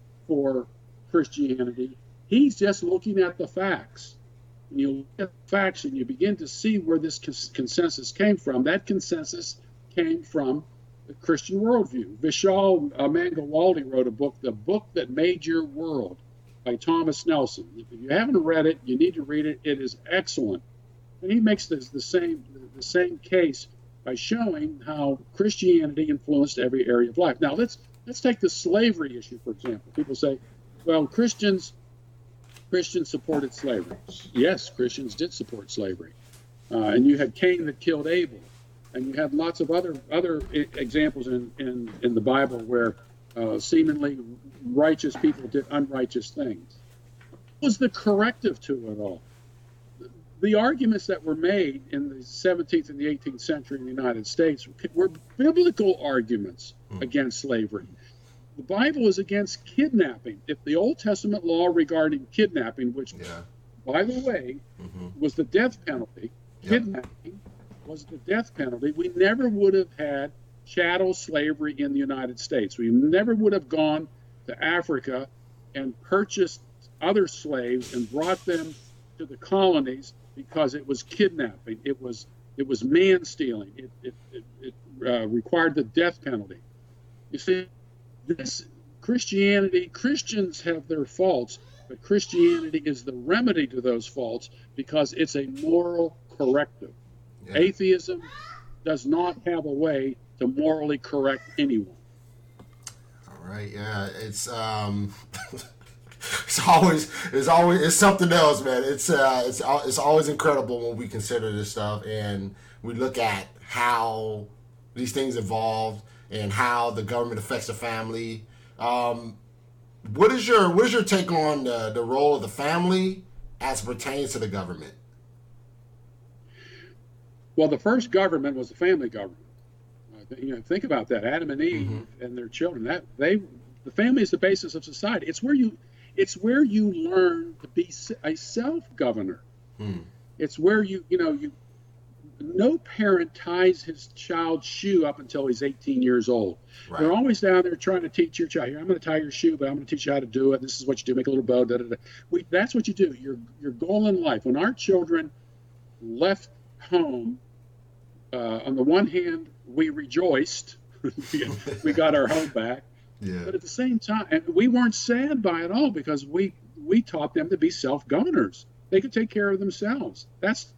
for Christianity. He's just looking at the facts. When you look at the facts and you begin to see where this cons- consensus came from, that consensus came from the Christian worldview. Vishal uh, Mangalwaldi wrote a book, The Book That Made Your World, by Thomas Nelson. If you haven't read it, you need to read it. It is excellent. And he makes this, the same the same case by showing how Christianity influenced every area of life. Now let's let's take the slavery issue, for example. People say, well, Christians Christians supported slavery. Yes, Christians did support slavery. Uh, and you had Cain that killed Abel. And you have lots of other other examples in, in, in the Bible where uh, seemingly righteous people did unrighteous things. What was the corrective to it all? The arguments that were made in the seventeenth and the eighteenth century in the United States were biblical arguments hmm. against slavery. The Bible is against kidnapping. If the Old Testament law regarding kidnapping, which, yeah. by the way, mm-hmm. was the death penalty, yep. kidnapping was the death penalty, we never would have had chattel slavery in the United States. We never would have gone to Africa and purchased other slaves and brought them to the colonies because it was kidnapping. It was it was man stealing. It it, it, it uh, required the death penalty. You see, this Christianity, Christians have their faults, but Christianity is the remedy to those faults because it's a moral corrective. Yeah. Atheism does not have a way to morally correct anyone. All right, yeah, it's um, It's always, it's always, it's something else, man. It's, uh, it's, it's always incredible when we consider this stuff and we look at how these things evolved and how the government affects the family. Um, what is your, what is your take on the, the role of the family as it pertains to the government? Well, the first government was the family government. Uh, you know, think about that. Adam and Eve mm-hmm. and their children. That they, the family is the basis of society. It's where you, it's where you learn to be a self-governor. Hmm. It's where you, you know, you. No parent ties his child's shoe up until he's eighteen years old. Right. They're always down there trying to teach your child. Here, I'm going to tie your shoe, but I'm going to teach you how to do it. This is what you do. Make a little bow. Da, da, da. We, that's what you do. Your your goal in life. When our children left home, uh, on the one hand, we rejoiced. We got our home back. Yeah. But at the same time, and we weren't sad by it all because we we taught them to be self-governors. They could take care of themselves. That's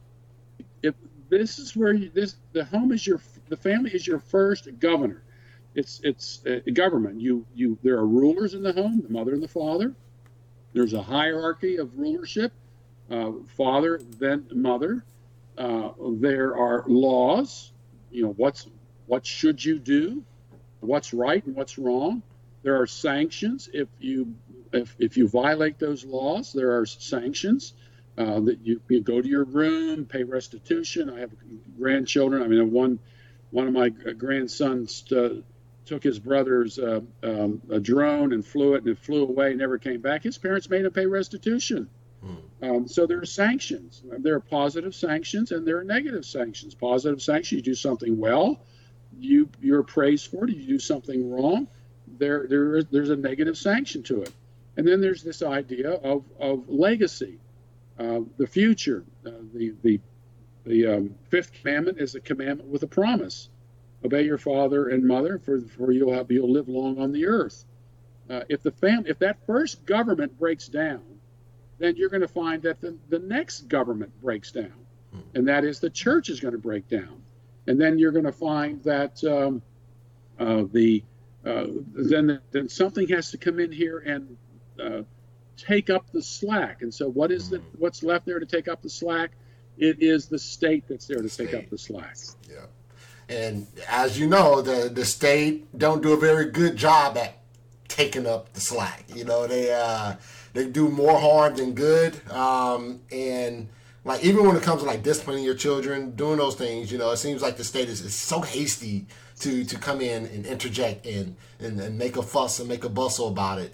if this is where you, this the home is your the family is your first governor. It's it's a government. You you there are rulers in the home, the mother and the father. There's a hierarchy of rulership, uh, father then mother. Uh, there are laws. You know what's what should you do, what's right and what's wrong. There are sanctions if you if if you violate those laws. There are sanctions. Uh, that you, you go to your room, pay restitution. I have grandchildren. I mean, one one of my grandsons uh, took his brother's uh, um, a drone and flew it, and it flew away, never came back. His parents made him pay restitution. Hmm. Um, so there are sanctions. There are positive sanctions, and there are negative sanctions. Positive sanctions: you do something well, you you're praised for it. You do something wrong, there there is there's a negative sanction to it. And then there's this idea of of legacy. Uh, the future, uh, the the the um, fifth commandment is a commandment with a promise: obey your father and mother, for for you'll have you'll live long on the earth. Uh, if the fam if that first government breaks down, then you're going to find that the, the next government breaks down, and that is the church is going to break down, and then you're going to find that um, uh, the uh, then then something has to come in here and uh, take up the slack. And so what is the what's left there to take up the slack? It is the state that's there to state. take up the slack. Yeah. And as you know, the the state don't do a very good job at taking up the slack. You know, they uh they do more harm than good. Um and like even when it comes to like disciplining your children, doing those things, you know, it seems like the state is, is so hasty to to come in and interject and, and and make a fuss and make a bustle about it.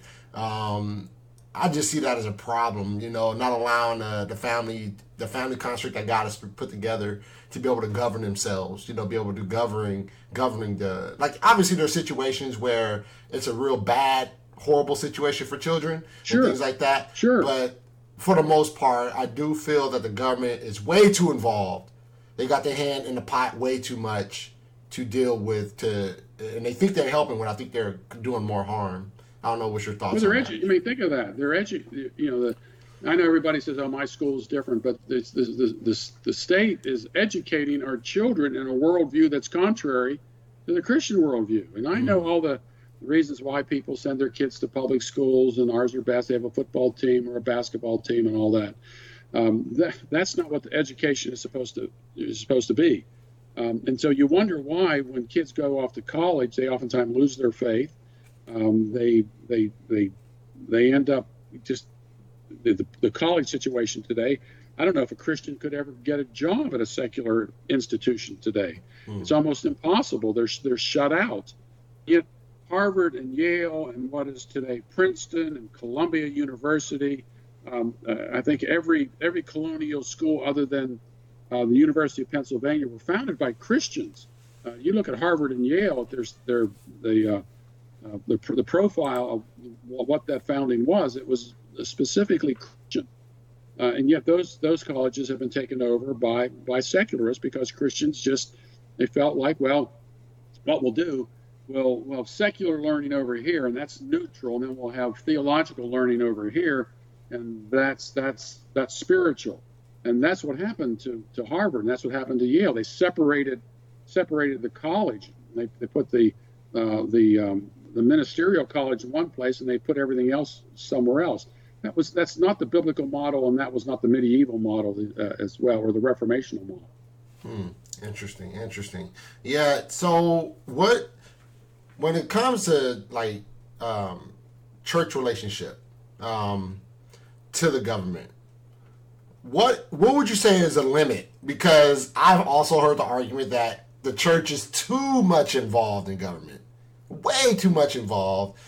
Um I just see that as a problem, you know, not allowing uh, the family, the family construct that God has put together to be able to govern themselves, you know, be able to governing, governing the, like, obviously there are situations where it's a real bad, horrible situation for children sure. and things like that. Sure. But for the most part, I do feel that the government is way too involved. They got their hand in the pot way too much to deal with, to, and they think they're helping when I think they're doing more harm. I don't know what your thoughts well, they're on edu- that. I mean, think of that. They're edu- You know, the, I know everybody says, "Oh, my school's different," but it's, the, the the the state is educating our children in a worldview that's contrary to the Christian worldview. And I know mm. all the reasons why people send their kids to public schools, and ours are best. They have a football team or a basketball team, and all that. Um, that that's not what the education is supposed to is supposed to be. Um, and so you wonder why, when kids go off to college, they oftentimes lose their faith. Um, they they they they end up just the, the, the college situation today. I don't know if a Christian could ever get a job at a secular institution today. Mm. It's almost impossible. They're they're shut out. Yet Harvard and Yale and what is today Princeton and Columbia University. Um, uh, I think every every colonial school other than uh, the University of Pennsylvania were founded by Christians. Uh, you look at Harvard and Yale. There's they're the uh, Uh, the, the profile of what that founding was, it was specifically Christian. Uh, and yet those those colleges have been taken over by, by secularists because Christians just, they felt like, well, what we'll do, we'll, we'll have secular learning over here, and that's neutral, and then we'll have theological learning over here, and that's that's that's spiritual. And that's what happened to, to Harvard, and that's what happened to Yale. They separated separated the college. They, they put the uh, the um, the ministerial college in one place and they put everything else somewhere else. That was that's not the biblical model, and that was not the medieval model uh, as well, or the Reformational model. Hmm. Interesting. Interesting. Yeah. So what when it comes to like um, church relationship um, to the government, what what would you say is a limit? Because I've also heard the argument that the church is too much involved in government, way too much involved.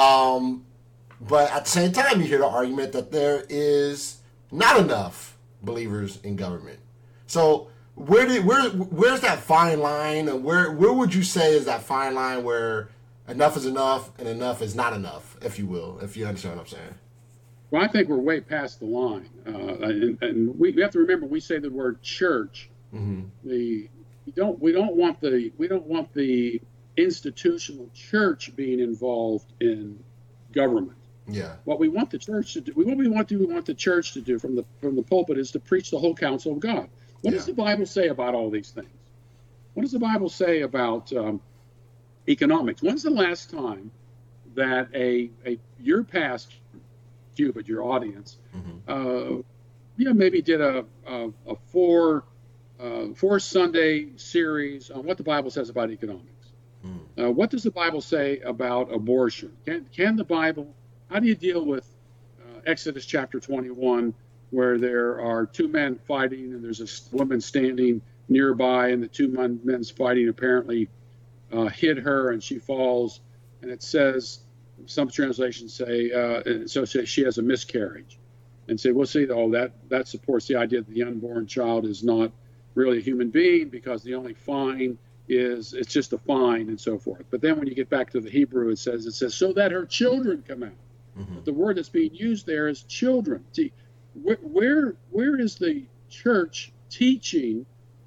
Um, but at the same time, you hear the argument that there is not enough believers in government. So where did where where's that fine line, and where where would you say is that fine line where enough is enough and enough is not enough, if you will, if you understand what I'm saying? Well, I think we're way past the line, uh, and, and we, we have to remember we say the word church. Mm-hmm. The we don't we don't want the we don't want the institutional church being involved in government. Yeah. What we want the church to do, what we want to we want the church to do from the from the pulpit is to preach the whole counsel of God. What Yeah. does the Bible say about all these things? What does the Bible say about um, economics? When's the last time that a a your pastor, you but your audience, Mm-hmm. uh, yeah, maybe did a a, a four uh, four Sunday series on what the Bible says about economics? Mm. Uh, what does the Bible say about abortion? Can can the Bible? How do you deal with uh, Exodus chapter twenty-one, where there are two men fighting and there's a woman standing nearby, and the two men men's fighting apparently uh, hit her and she falls, and it says, some translations say, uh, so say she has a miscarriage, and say, well, see, oh, that that supports the idea that the unborn child is not really a human being because the only fine is it's just a fine and so forth. But then when you get back to the Hebrew, it says it says so that her children come out. Mm-hmm. But the word that's being used there is children. See, where where, where is the church teaching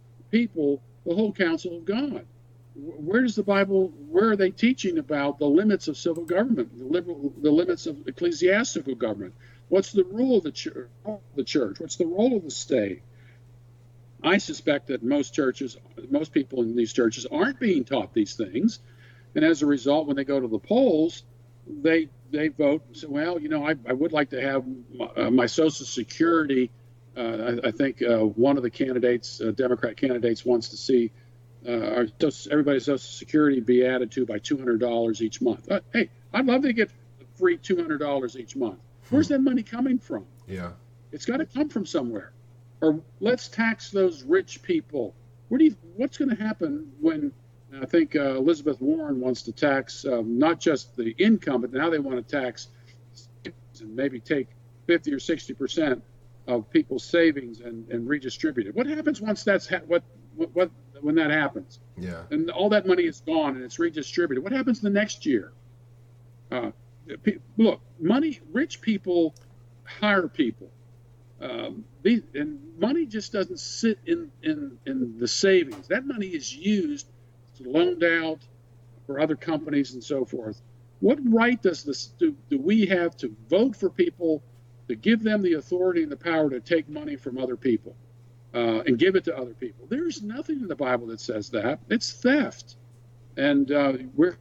people the whole counsel of God? Where does the Bible? Where are they teaching about the limits of civil government, the liberal, the limits of ecclesiastical government? What's the rule of the church? The church. What's the role of the state? I suspect that most churches, most people in these churches aren't being taught these things, and as a result, when they go to the polls, they they vote and say, well, you know, I, I would like to have my, uh, my Social Security. Uh, I, I think uh, one of the candidates, uh, Democrat candidates, wants to see uh, our, everybody's Social Security be added to by two hundred dollars each month. Uh, hey, I'd love to get free two hundred dollars each month. Where's that money coming from? Yeah. It's got to come from somewhere. Or let's tax those rich people. Where do you, what's going to happen when, I think uh, Elizabeth Warren wants to tax um, not just the income, but now they want to tax and maybe take fifty or sixty percent of people's savings and, and redistribute it. What happens once that's ha- what, what what when that happens? Yeah. And all that money is gone and it's redistributed. What happens the next year? Uh, pe- look, money. Rich people hire people. Um, these, and money just doesn't sit in, in, in the savings. That money is used, it's loaned out for other companies and so forth. What right does this do, do we have to vote for people, to give them the authority and the power to take money from other people uh, and give it to other people? There's nothing in the Bible that says that. It's theft. And uh, we're,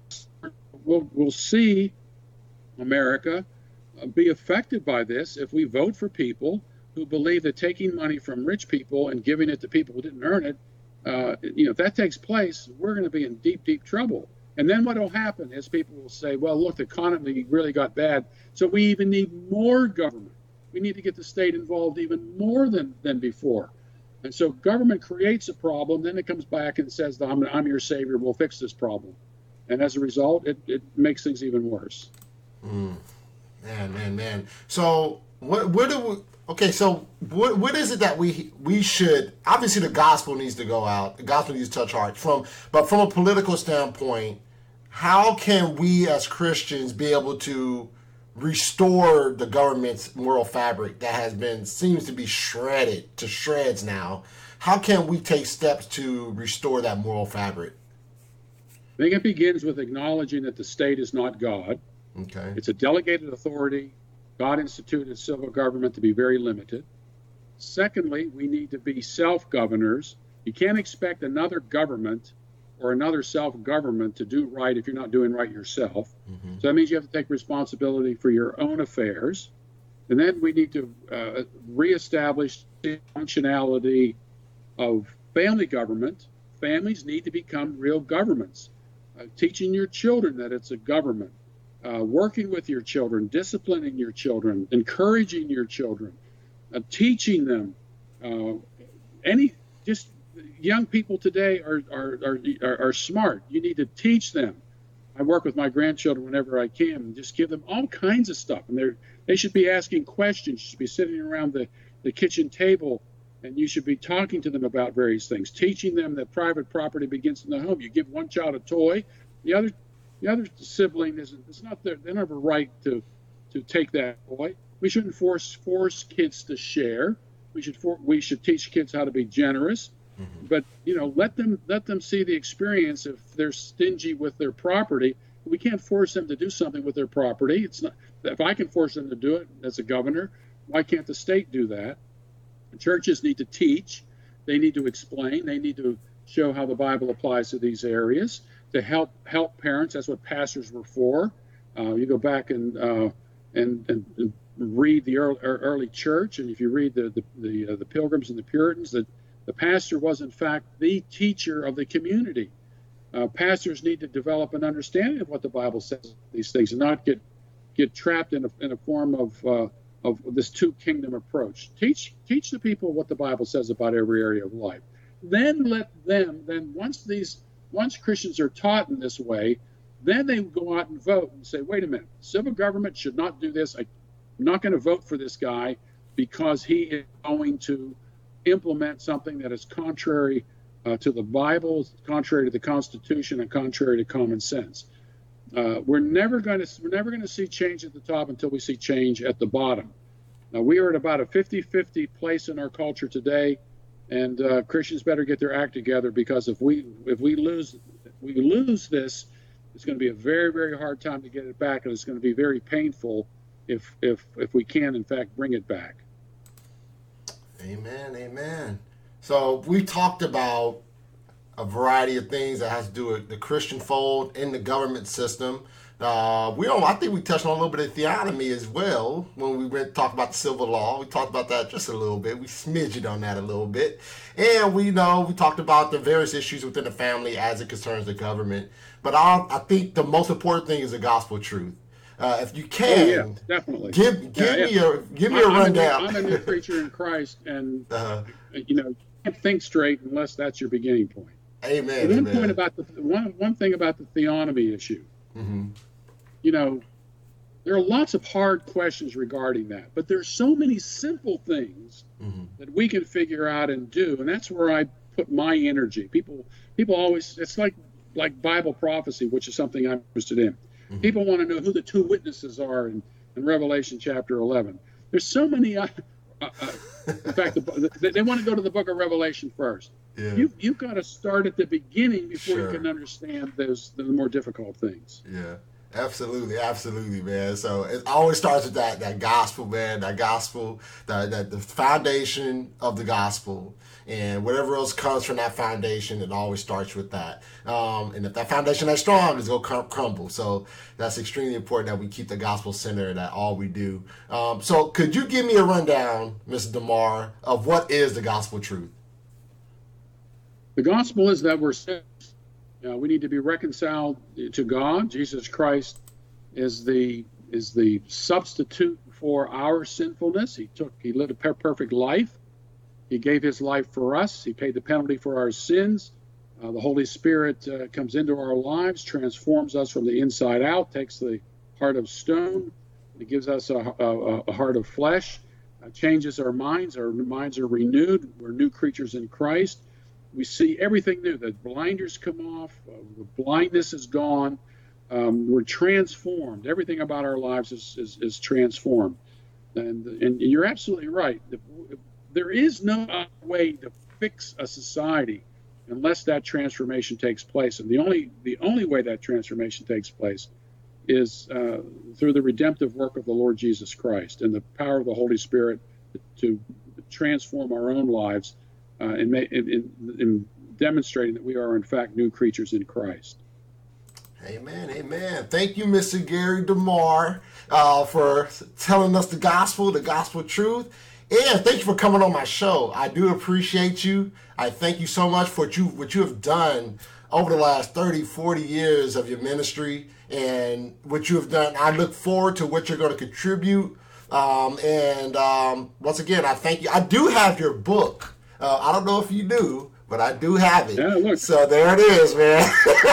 we'll, we'll see America be affected by this if we vote for people who believe that taking money from rich people and giving it to people who didn't earn it, uh, you know, if that takes place, we're going to be in deep, deep trouble. And then what will happen is people will say, well, look, the economy really got bad, so we even need more government. We need to get the state involved even more than, than before. And so government creates a problem, then it comes back and says, I'm, I'm your savior, we'll fix this problem. And as a result, it, it makes things even worse. Mm. Man, man, man. So what? What do we? Okay, so what? What is it that we we should? Obviously, the gospel needs to go out. The gospel needs to touch hearts. From but from a political standpoint, how can we as Christians be able to restore the government's moral fabric that has been seems to be shredded to shreds now? How can we take steps to restore that moral fabric? I think it begins with acknowledging that the state is not God. Okay. It's a delegated authority. God instituted civil government to be very limited. Secondly, we need to be self-governors. You can't expect another government or another self-government to do right if you're not doing right yourself. Mm-hmm. So that means you have to take responsibility for your own affairs. And then we need to uh, reestablish the functionality of family government. Families need to become real governments. Uh, teaching your children that it's a government. Uh, working with your children, disciplining your children, encouraging your children, uh, teaching them. Uh, any just young people today are, are are are smart. You need to teach them. I work with my grandchildren whenever I can, and just give them all kinds of stuff. And they they should be asking questions. You should be sitting around the, the kitchen table, and you should be talking to them about various things, teaching them that private property begins in the home. You give one child a toy, the other the other sibling is it's not their they don't have a right to to take that toy. We shouldn't force force kids to share. We should for, we should teach kids how to be generous. Mm-hmm. But you know, let them let them see the experience. If they're stingy with their property, we can't force them to do something with their property. It's not. If I can force them to do it as a governor, why can't the state do that? Churches need to teach. They need to explain. They need to show how the Bible applies to these areas to help help parents. That's what pastors were for. Uh, you go back and uh, and, and and read the early, early church, and if you read the the the, uh, the Pilgrims and the Puritans, that the pastor was in fact the teacher of the community. Uh, pastors need to develop an understanding of what the Bible says these things, and not get get trapped in a in a form of uh, of this two kingdom approach. Teach teach the people what the Bible says about every area of life. Then let them. Then once these once Christians are taught in this way, then they go out and vote and say, wait a minute, civil government should not do this. I, I'm not going to vote for this guy because he is going to implement something that is contrary uh, to the Bible, contrary to the Constitution, and contrary to common sense. Uh, we're never going to we're never going to see change at the top until we see change at the bottom. Now, we are at about a fifty-fifty place in our culture today, and uh, Christians better get their act together, because if we if we lose if we lose this, it's going to be a very very hard time to get it back, and it's going to be very painful if if if we can in fact bring it back. Amen, amen. So we talked about a variety of things that has to do with the Christian fold in the government system. Uh, we don't. I think we touched on a little bit of theonomy as well when we went talked about the civil law. We talked about that just a little bit. We smidged on that a little bit, and we know we talked about the various issues within the family as it concerns the government. But I, I think the most important thing is the gospel truth. Uh, if you can, oh, yeah, definitely give give yeah, me yeah. a give me a I'm rundown. A new, I'm a new creature in Christ, and uh, you know, you can't think straight unless that's your beginning point. Amen. One amen. point about the one one thing about the theonomy issue. Mm-hmm. You know, there are lots of hard questions regarding that, but there's so many simple things mm-hmm. that we can figure out and do, and that's where I put my energy. People people always it's like like Bible prophecy, which is something I'm interested in. Mm-hmm. People want to know who the two witnesses are in, in Revelation chapter eleven. There's so many. Uh, uh, uh, in fact, the, they, they want to go to the book of Revelation first. Yeah. You you've got to start at the beginning before Sure. you can understand those the more difficult things. Yeah. Absolutely, absolutely, man. So it always starts with that that gospel, man. That gospel, that that the foundation of the gospel, and whatever else comes from that foundation, it always starts with that. Um, and if that foundation is strong, it's gonna crumble. So that's extremely important that we keep the gospel centered at all we do. Um, so could you give me a rundown, Mister DeMar, of what is the gospel truth? The gospel is that we're sinners. Uh, we need to be reconciled to God. Jesus Christ is the is the substitute for our sinfulness. He took he lived a per- perfect life. He gave his life for us. He paid the penalty for our sins. Uh, the Holy Spirit uh, comes into our lives, transforms us from the inside out, takes the heart of stone, it gives us a, a, a heart of flesh, uh, changes our minds. Our minds are renewed. We're new creatures in Christ. We see everything new. The blinders come off. Uh, the blindness is gone. Um, we're transformed. Everything about our lives is, is, is transformed. And, and you're absolutely right. There is no other way to fix a society unless that transformation takes place. And the only the only way that transformation takes place is uh, through the redemptive work of the Lord Jesus Christ and the power of the Holy Spirit to transform our own lives. Uh, and, in, in, in demonstrating that we are, in fact, new creatures in Christ. Amen, amen. Thank you, Mister Gary DeMar, uh, for telling us the gospel, the gospel truth. And thank you for coming on my show. I do appreciate you. I thank you so much for what you, what you have done over the last thirty, forty years of your ministry and what you have done. I look forward to what you're going to contribute. Um, and um, once again, I thank you. I do have your book. Uh, I don't know if you do, but I do have it. Yeah, look. So there it is, man.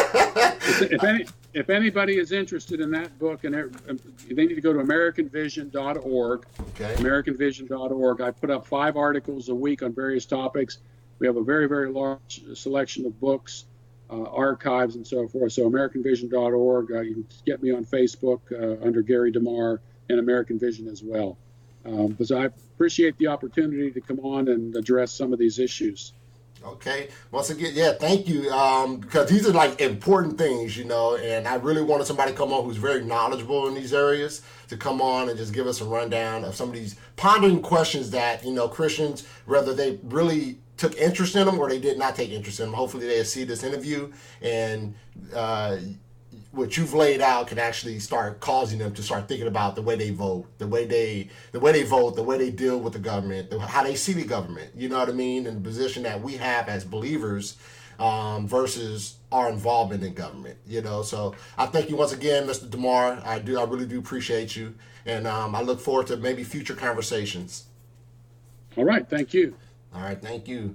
if, if, any, if anybody is interested in that book, and they need to go to American Vision dot org. Okay. American Vision dot org. I put up five articles a week on various topics. We have a very, very large selection of books, uh, archives, and so forth. So American Vision dot org. Uh, you can get me on Facebook uh, under Gary DeMar, and American Vision as well. Um, because I appreciate the opportunity to come on and address some of these issues. Okay. Once again, yeah, thank you. Um, because these are like important things, you know, and I really wanted somebody to come on who's very knowledgeable in these areas to come on and just give us a rundown of some of these pondering questions that, you know, Christians, whether they really took interest in them or they did not take interest in them. Hopefully they'll see this interview and, uh, what you've laid out can actually start causing them to start thinking about the way they vote, the way they, the way they vote, the way they deal with the government, the, how they see the government. You know what I mean? And the position that we have as believers um, versus our involvement in government. You know, so I thank you once again, Mister DeMar. I do, I really do appreciate you, and um, I look forward to maybe future conversations. All right, thank you. All right, thank you.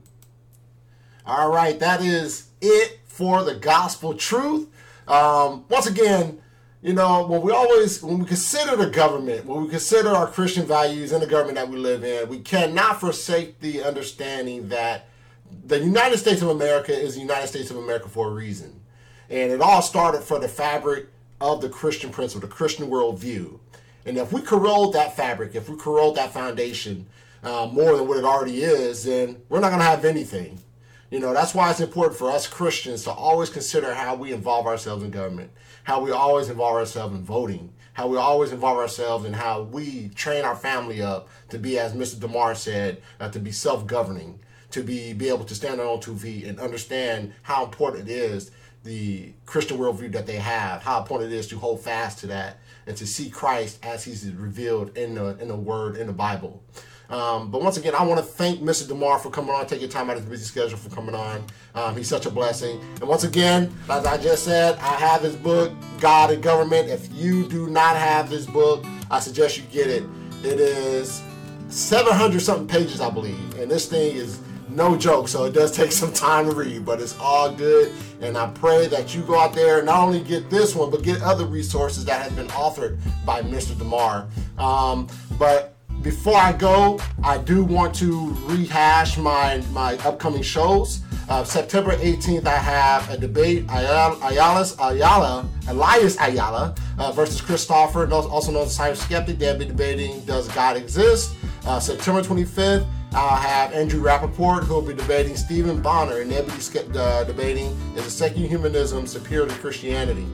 All right, that is it for the Gospel Truth. Um, once again, you know, when we always, when we consider the government, when we consider our Christian values and the government that we live in, we cannot forsake the understanding that the United States of America is the United States of America for a reason. And it all started for the fabric of the Christian principle, the Christian worldview. And if we corrode that fabric, if we corrode that foundation uh, more than what it already is, then we're not going to have anything. You know, that's why it's important for us Christians to always consider how we involve ourselves in government, how we always involve ourselves in voting, how we always involve ourselves in how we train our family up to be, as Mister DeMar said, uh, to be self-governing, to be, be able to stand on their own two feet and understand how important it is, the Christian worldview that they have, how important it is to hold fast to that and to see Christ as he's revealed in the, in the Word, in the Bible. Um, but once again, I want to thank Mister DeMar for coming on, taking time out of his busy schedule for coming on. Um, he's such a blessing. And once again, as I just said, I have his book, God and Government. If you do not have this book, I suggest you get it. It is seven hundred something pages, I believe. And this thing is no joke, so it does take some time to read, but it's all good. And I pray that you go out there and not only get this one, but get other resources that have been authored by Mister DeMar. Um, but Before I go, I do want to rehash my, my upcoming shows. Uh, September eighteenth, I have a debate, Ayala, Ayala's, Ayala, Elias Ayala uh, versus Christopher, also known as Cyber Skeptic. They'll be debating, does God exist? Uh, September twenty-fifth, I'll have Andrew Rappaport, who will be debating Stephen Bonner, and they'll be uh, debating, is secular humanism superior to Christianity?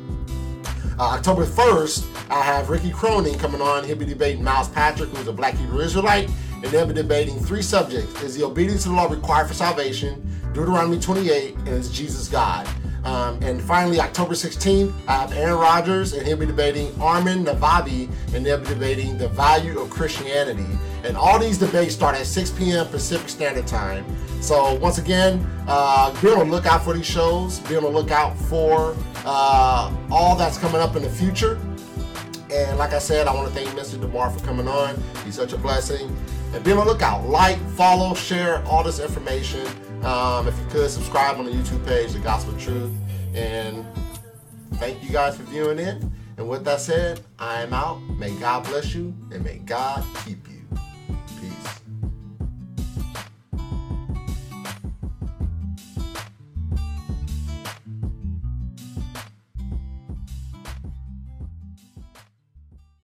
Uh, October first, I have Ricky Cronin coming on. He'll be debating Miles Patrick, who's a Black Hebrew Israelite, and they'll be debating three subjects. Is the obedience to the law required for salvation? Deuteronomy twenty-eight, and is Jesus God? Um, and finally, October sixteenth, I have Aaron Rodgers, and he'll be debating Armin Navabi, and they'll be debating the value of Christianity. And all these debates start at six p.m. Pacific Standard Time. So once again, uh, be on the lookout for these shows. Be on the lookout for uh, all that's coming up in the future. And like I said, I want to thank Mister DeMar for coming on. He's such a blessing. And be on the lookout. Like, follow, share all this information. Um, if you could, subscribe on the YouTube page, The Gospel Truth. And thank you guys for viewing in. And with that said, I am out. May God bless you and may God keep you.